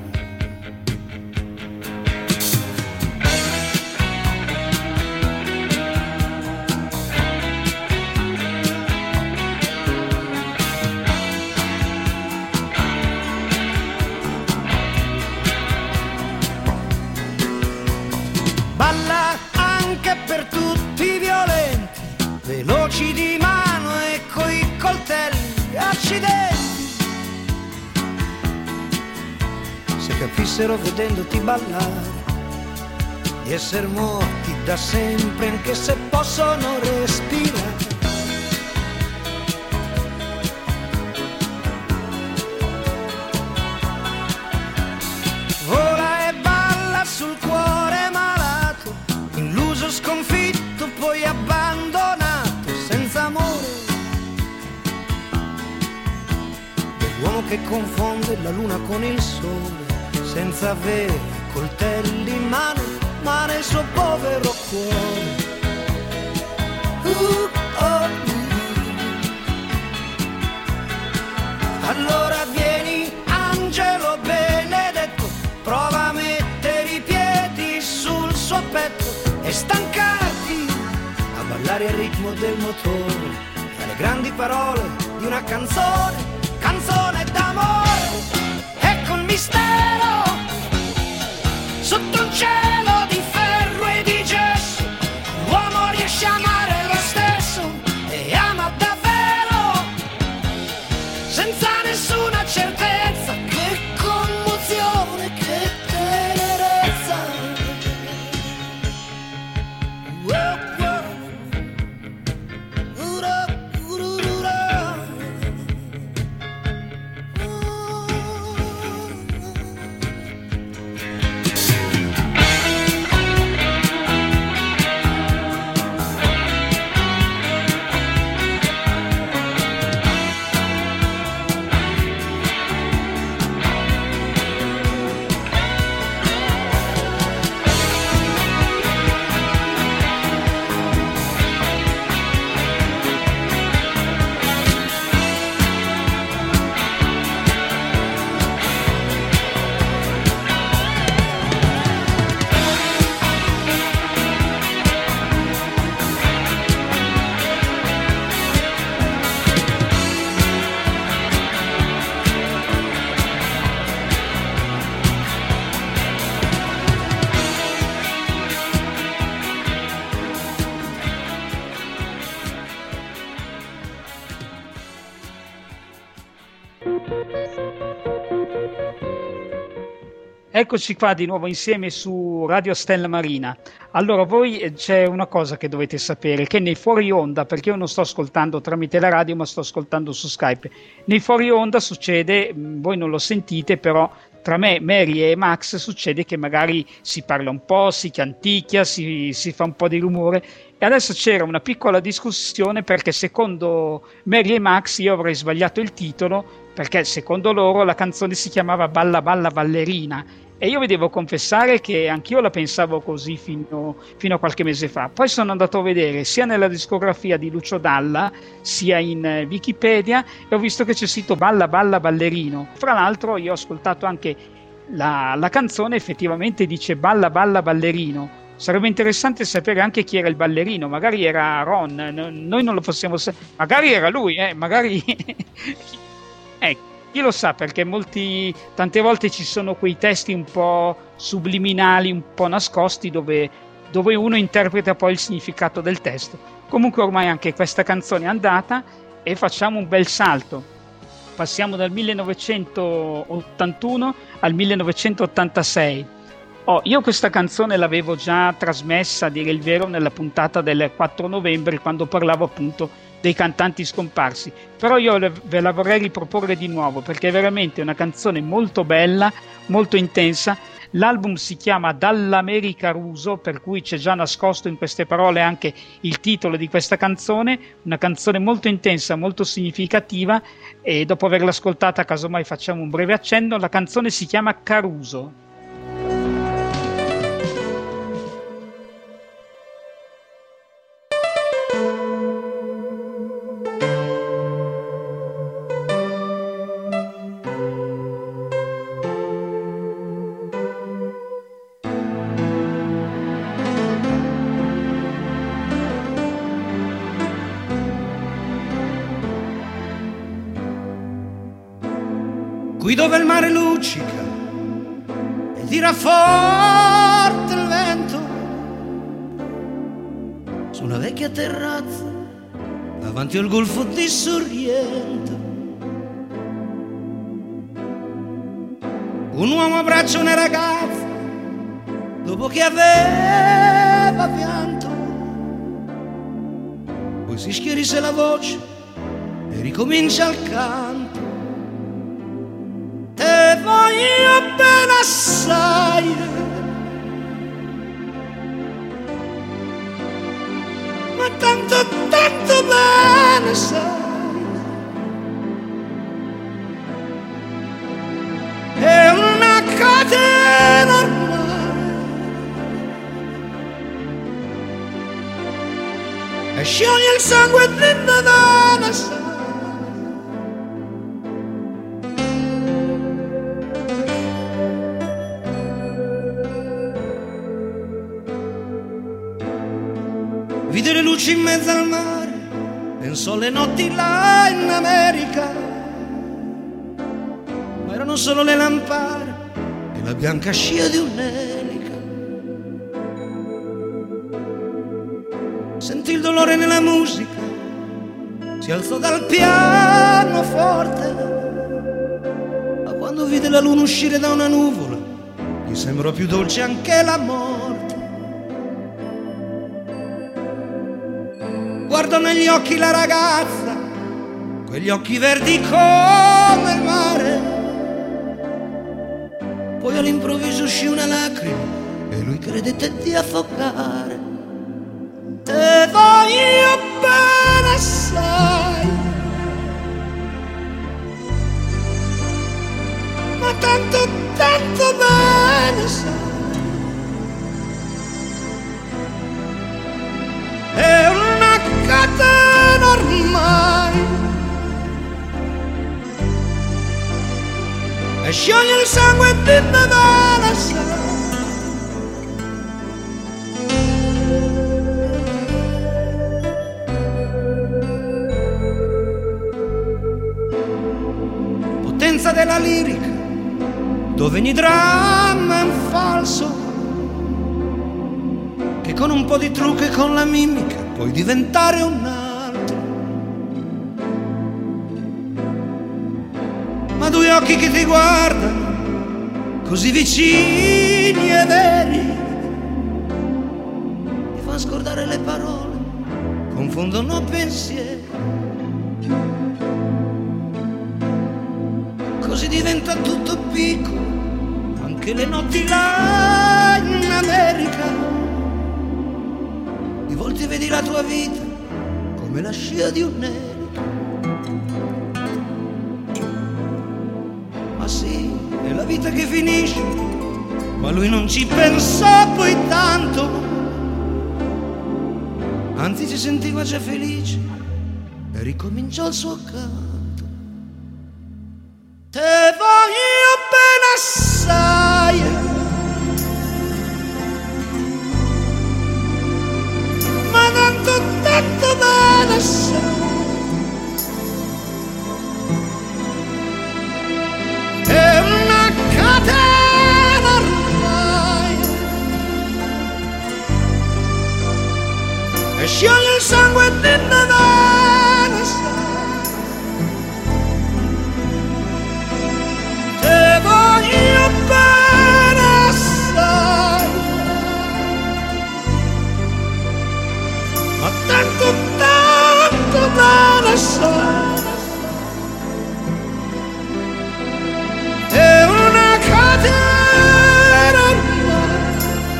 Balla anche per tutti i violenti, veloci di mano e coi coltelli, accidenti. Se capissero vedendoti ballare di essere morti da sempre, anche se possono respirare. Vola e balla sul cuore malato, illuso, sconfitto, poi abbandonato, senza amore. Dell'uomo che confonde la luna con il sole, senza avere coltelli in mano, ma nel suo povero cuore. e stancarti a ballare al ritmo del motore, tra le grandi parole di una canzone, canzone d'amore. Ecco il mistero sotto un cielo di ferro e di gesso, l'uomo riesce a amare lo stesso e ama davvero, senza nessuna certezza. Che commozione, che tenerezza. Eccoci qua di nuovo insieme su Radio Stella Marina. Allora, voi c'è una cosa che dovete sapere, che nei fuori onda, perché io non sto ascoltando tramite la radio ma sto ascoltando su Skype, nei fuori onda succede, voi non lo sentite, però tra me, Mary e Max succede che magari si parla un po', si canticchia, si fa un po' di rumore. E adesso c'era una piccola discussione perché secondo Mary e Max io avrei sbagliato il titolo, perché secondo loro la canzone si chiamava Balla Balla Ballerina, e io vi devo confessare che anch'io la pensavo così fino a qualche mese fa. Poi sono andato a vedere sia nella discografia di Lucio Dalla sia in Wikipedia e ho visto che c'è scritto Balla Balla Ballerino. Fra l'altro io ho ascoltato anche la canzone, effettivamente dice Balla Balla Ballerino. Sarebbe interessante sapere anche chi era il ballerino, magari era Ron, noi non lo possiamo sapere, magari era lui, magari chi lo sa, perché tante volte ci sono quei testi un po' subliminali, un po' nascosti, dove uno interpreta poi il significato del testo. Comunque ormai anche questa canzone è andata e facciamo un bel salto. Passiamo dal 1981 al 1986. Io questa canzone l'avevo già trasmessa, a dire il vero, nella puntata del 4 novembre, quando parlavo appunto dei cantanti scomparsi, però io ve la vorrei riproporre di nuovo perché è veramente una canzone molto bella, molto intensa. L'album si chiama Dall'America Ruso, per cui c'è già nascosto in queste parole anche il titolo di questa canzone, una canzone molto intensa, molto significativa, e dopo averla ascoltata casomai facciamo un breve accenno. La canzone si chiama Caruso. Qui dove il mare luccica e tira forte il vento, su una vecchia terrazza davanti al golfo di Sorrento, un uomo abbraccia una ragazza dopo che aveva pianto, poi si schiarisce la voce e ricomincia il canto. Te voglio bene assai, ma tanto, tanto bene sai, è una catena ormai, e scioglie il sangue dentro da una sai. vide le luci in mezzo al mare, pensò alle notti là in America, ma erano solo le lampade e la bianca scia di un'elica. Sentì il dolore nella musica, si alzò dal pianoforte, ma quando vide la luna uscire da una nuvola, gli sembrò più dolce anche la morte. Guardò negli occhi la ragazza, quegli occhi verdi come il mare, poi all'improvviso uscì una lacrima e lui credette di affogare. Te voglio bene assai, ma tanto, tanto bene sai. È una catena ormai e scioglie il sangue di me bene sai. Potenza della lirica, dove ogni dramma è un falso, che con un po' di trucco e con la mimica puoi diventare un altro. Ma due occhi che ti guardano, così vicini e veri, ti fanno scordare le parole, confondono pensieri. Così diventa tutto piccolo, anche le notti là in America. Di volte vedi la tua vita come la scia di un'elica. Ma sì, è la vita che finisce, ma lui non ci pensò poi tanto, anzi si sentiva già felice e ricominciò il suo canto. Te voglio bene assai, ma tanto, tanto bene assai. È una catena ormai e scioglie il sangue di me bene assai. Te voglio bene assai, ma tanto, tanto bene assai. È una catena ormai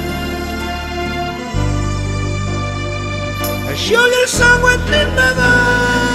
e scioglie il sangue di me bene.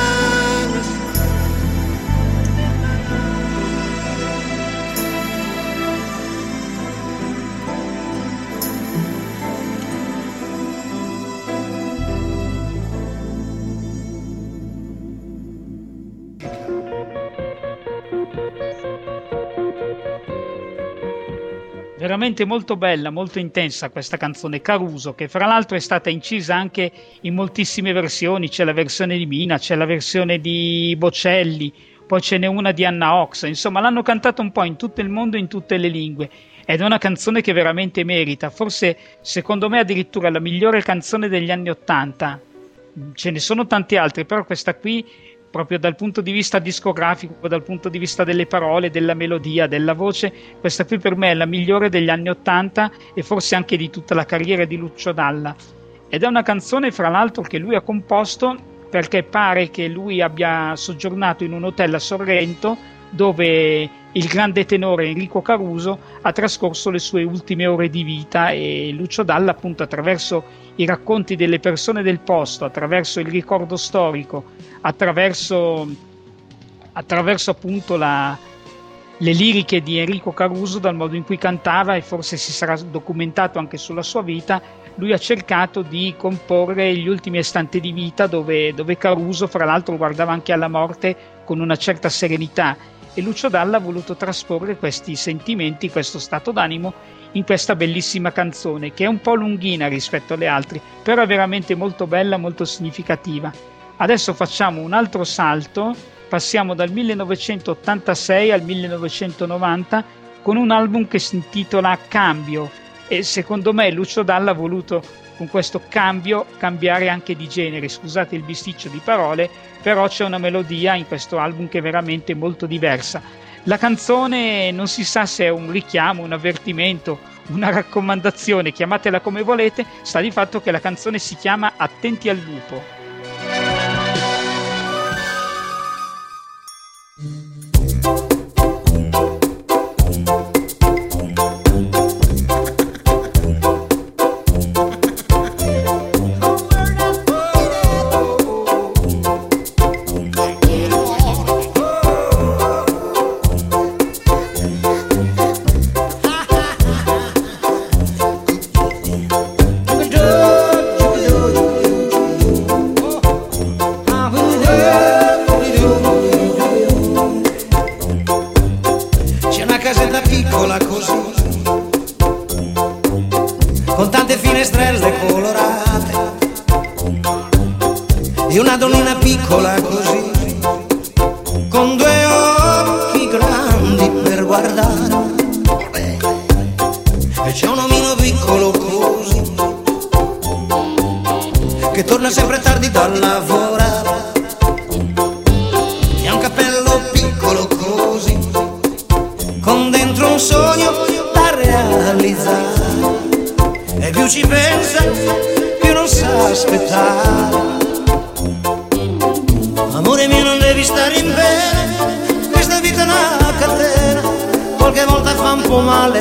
Veramente molto bella, molto intensa questa canzone Caruso, che fra l'altro è stata incisa anche in moltissime versioni. C'è la versione di Mina, c'è la versione di Bocelli, poi ce n'è una di Anna Ox, insomma l'hanno cantata un po' in tutto il mondo, in tutte le lingue, ed è una canzone che veramente merita, forse secondo me addirittura la migliore canzone degli anni '80. Ce ne sono tanti altri, però questa qui, proprio dal punto di vista discografico, dal punto di vista delle parole, della melodia, della voce, questa qui per me è la migliore degli anni '80 e forse anche di tutta la carriera di Lucio Dalla. Ed è una canzone fra l'altro che lui ha composto perché pare che lui abbia soggiornato in un hotel a Sorrento dove il grande tenore Enrico Caruso ha trascorso le sue ultime ore di vita, e Lucio Dalla appunto attraverso i racconti delle persone del posto, attraverso il ricordo storico, attraverso appunto le liriche di Enrico Caruso, dal modo in cui cantava, e forse si sarà documentato anche sulla sua vita, lui ha cercato di comporre gli ultimi istanti di vita dove Caruso fra l'altro guardava anche alla morte con una certa serenità, e Lucio Dalla ha voluto trasporre questi sentimenti, questo stato d'animo in questa bellissima canzone, che è un po' lunghina rispetto alle altre, però è veramente molto bella, molto significativa. Adesso facciamo un altro salto, passiamo dal 1986 al 1990 con un album che si intitola Cambio, e secondo me Lucio Dalla ha voluto con questo cambio cambiare anche di genere, scusate il bisticcio di parole, però c'è una melodia in questo album che è veramente molto diversa. La canzone non si sa se è un richiamo, un avvertimento, una raccomandazione, chiamatela come volete, sta di fatto che la canzone si chiama Attenti al lupo. di una donnina piccola così, con due occhi grandi per guardare, e c'è un omino piccolo così, che torna sempre tardi da lavorare, e ha un cappello piccolo così, con dentro un sogno da realizzare, e più ci pensa più non sa aspettare. Amore mio, non devi stare in bene, questa vita è una catena, qualche volta fa un po' male.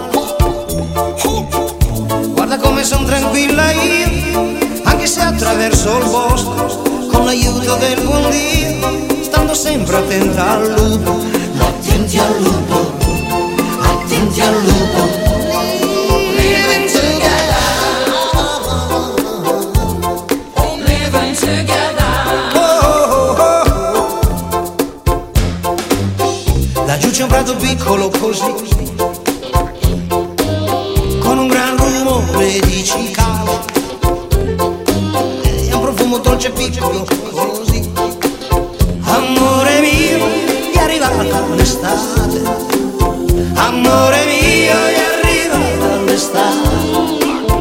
Guarda come son tranquilla io, anche se attraverso il bosco, con l'aiuto del buon Dio, stando sempre attenta al lupo. Attenti al lupo, attenti al lupo. C'è un prato piccolo così, con un gran rumore di cicale, e un profumo dolce piccolo così. Amore mio, è arrivata l'estate, amore mio, è arrivata l'estate,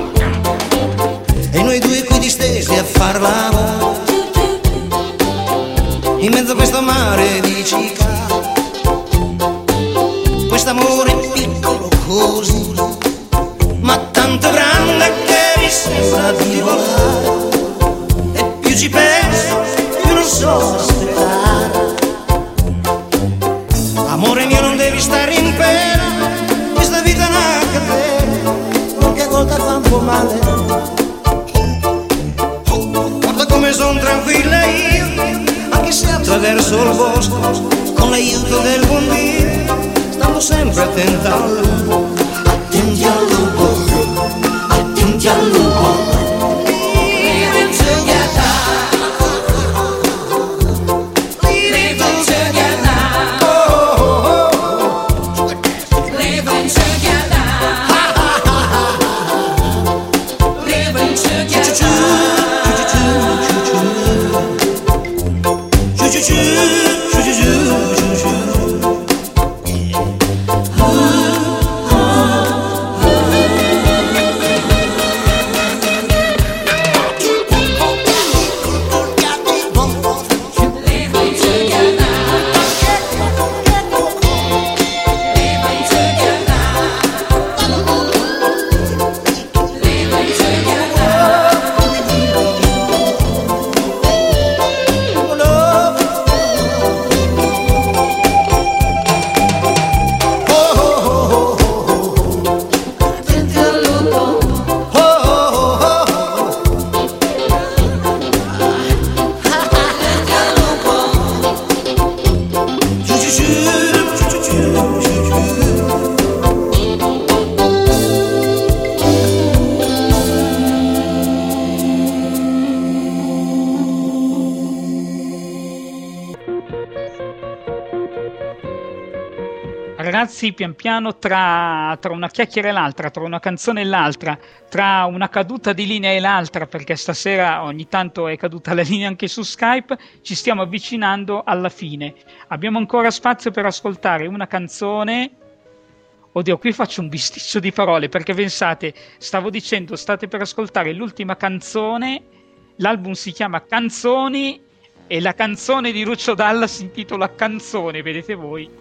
e noi due qui distesi a far l'amore in mezzo a questo mare di cicale. Quest'amore piccolo così, ma tanto grande che mi sembra di volare, e più ci penso più non so aspettare. Amore mio, non devi stare in pena, questa vita è una catena, qualche volta fa un po' male. Guarda come son tranquilla io, anche se attraverso il bosco, con l'aiuto del buon Dio, stando sempre attenta al lupo. Attenti al lupo, attenti al lupo. Living together, living together, living together, living together. ragazzi, pian piano tra una chiacchiera e l'altra, tra una canzone e l'altra, tra una caduta di linea e l'altra, perché stasera ogni tanto è caduta la linea anche su Skype, ci stiamo avvicinando alla fine. Abbiamo ancora spazio per ascoltare una canzone. Oddio, qui faccio un bisticcio di parole, perché pensate, stavo dicendo, state per ascoltare l'ultima canzone, l'album si chiama Canzoni e la canzone di Lucio Dalla si intitola Canzone, vedete voi.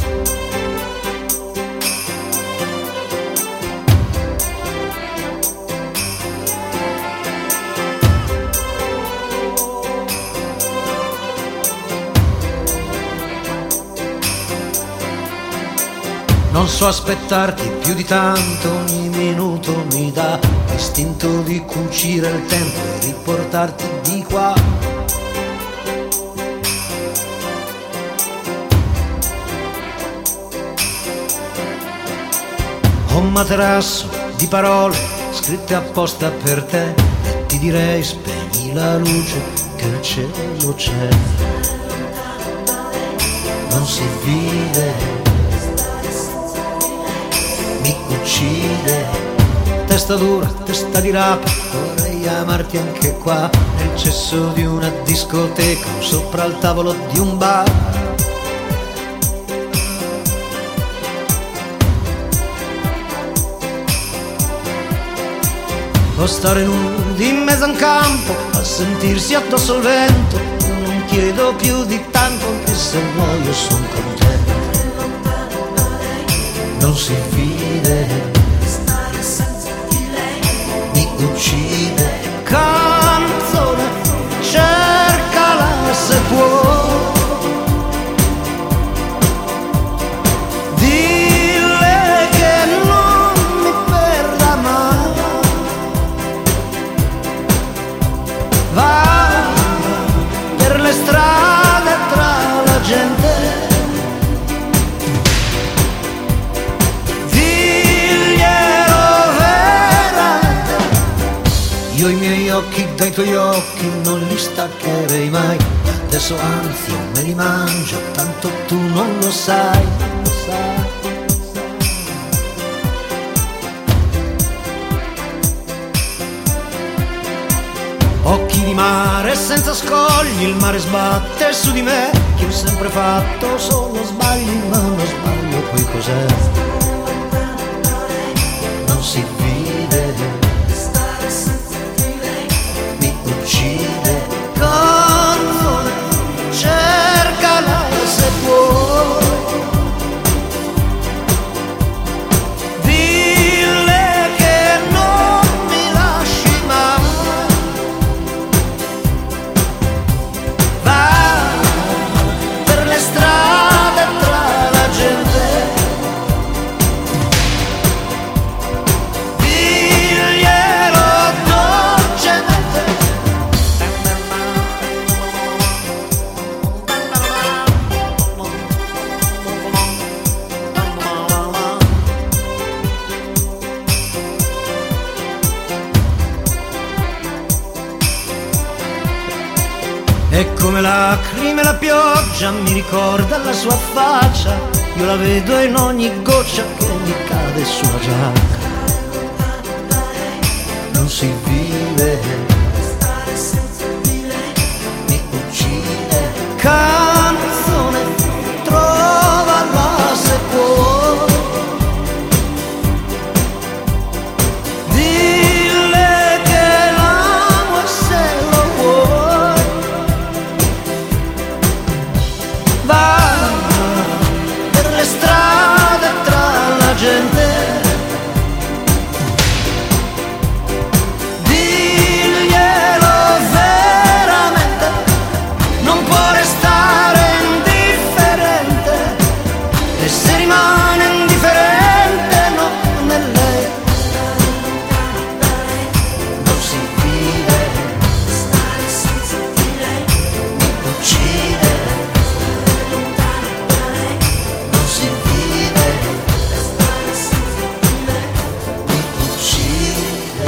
Non so aspettarti più di tanto, ogni minuto mi dà l'istinto di cucire il tempo e riportarti di qua. Ho un materasso di parole scritte apposta per te e ti direi spegni la luce che il cielo c'è. Non si vive, mi uccide, testa dura, testa di rapa, vorrei amarti anche qua, nel cesso di una discoteca o sopra il tavolo di un bar. O stare nudi in mezzo a un campo, a sentirsi addosso il vento, io non chiedo più di tanto, anche se muoio son contento. Non si vide, mi uccide, canzone, cercala se può, dille che non mi perda mai, va per le strade tra la gente. Io i miei occhi dai tuoi occhi non li staccherei mai, adesso anzi me li mangio, tanto tu non lo sai, non lo sai. Occhi di mare senza scogli, il mare sbatte su di me, che ho sempre fatto solo sbagli, ma uno sbaglio poi cos'è? Non si vive, uccide, canzone, cercala se puoi, dille che non mi lasci mai, va per le strade tra la gente, diglielo dolcemente. E come lacrime la pioggia mi ricorda la sua faccia, io la vedo in ogni goccia che mi cade sulla giacca. Non si vive, mi uccide, canzone, trovala se puoi, dille che l'amo e se lo vuoi, va per le strade tra la gente, diglielo veramente, non può restare indifferente, e se rimane indifferente non è lei, non si vive, mi uccide, non si vive, mi uccide.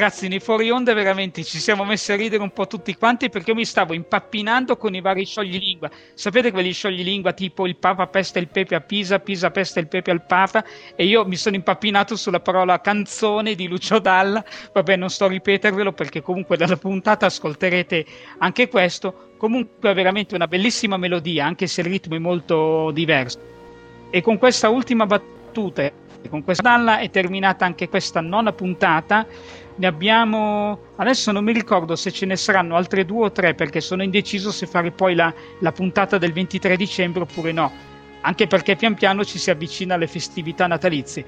ragazzi, nei fuori onda veramente ci siamo messi a ridere un po' tutti quanti, perché io mi stavo impappinando con i vari scioglilingua. Sapete quelli scioglilingua tipo il Papa pesta il pepe a Pisa, Pisa pesta il pepe al Papa, e io mi sono impappinato sulla parola canzone di Lucio Dalla. Vabbè, non sto a ripetervelo perché comunque dalla puntata ascolterete anche questo. Comunque è veramente una bellissima melodia, anche se il ritmo è molto diverso. E con questa ultima battuta, con questa Dalla, è terminata anche questa 9ª puntata. Ne abbiamo, adesso non mi ricordo se ce ne saranno altre 2 o 3, perché sono indeciso se fare poi la puntata del 23 dicembre oppure no, anche perché pian piano ci si avvicina alle festività natalizie.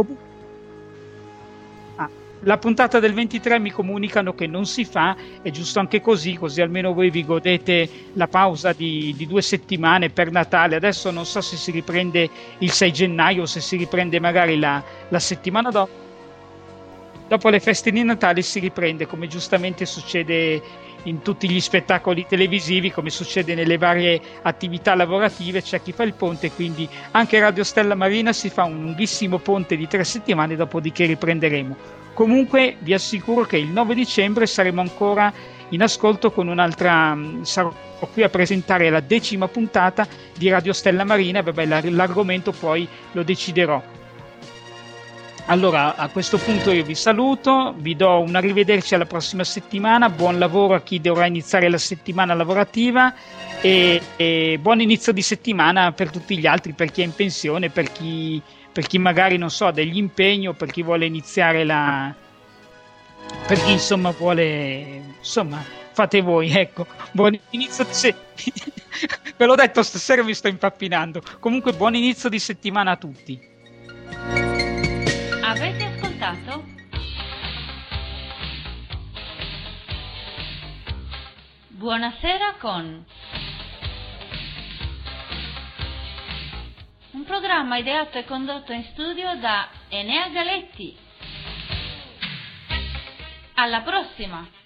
La puntata del 23 mi comunicano che non si fa, è giusto anche così almeno voi vi godete la pausa di 2 settimane per Natale. Adesso non so se si riprende il 6 gennaio o se si riprende magari la settimana dopo le feste di Natale si riprende, come giustamente succede in tutti gli spettacoli televisivi, come succede nelle varie attività lavorative. C'è chi fa il ponte, quindi anche Radio Stella Marina si fa un lunghissimo ponte di 3 settimane, dopodiché riprenderemo. Comunque vi assicuro che il 9 dicembre saremo ancora in ascolto con un'altra, sarò qui a presentare la 10ª puntata di Radio Stella Marina. Vabbè, l'argomento poi lo deciderò. Allora, a questo punto io vi saluto, vi do un arrivederci alla prossima settimana, buon lavoro a chi dovrà iniziare la settimana lavorativa e buon inizio di settimana per tutti gli altri, per chi è in pensione, per chi magari non so ha degli impegni, o per chi vuole iniziare per chi insomma vuole, insomma fate voi, ecco, buon inizio ve l'ho detto, stasera mi sto impappinando. Comunque buon inizio di settimana a tutti. Avete ascoltato? Buonasera con un programma ideato e condotto in studio da Enea Galetti. Alla prossima!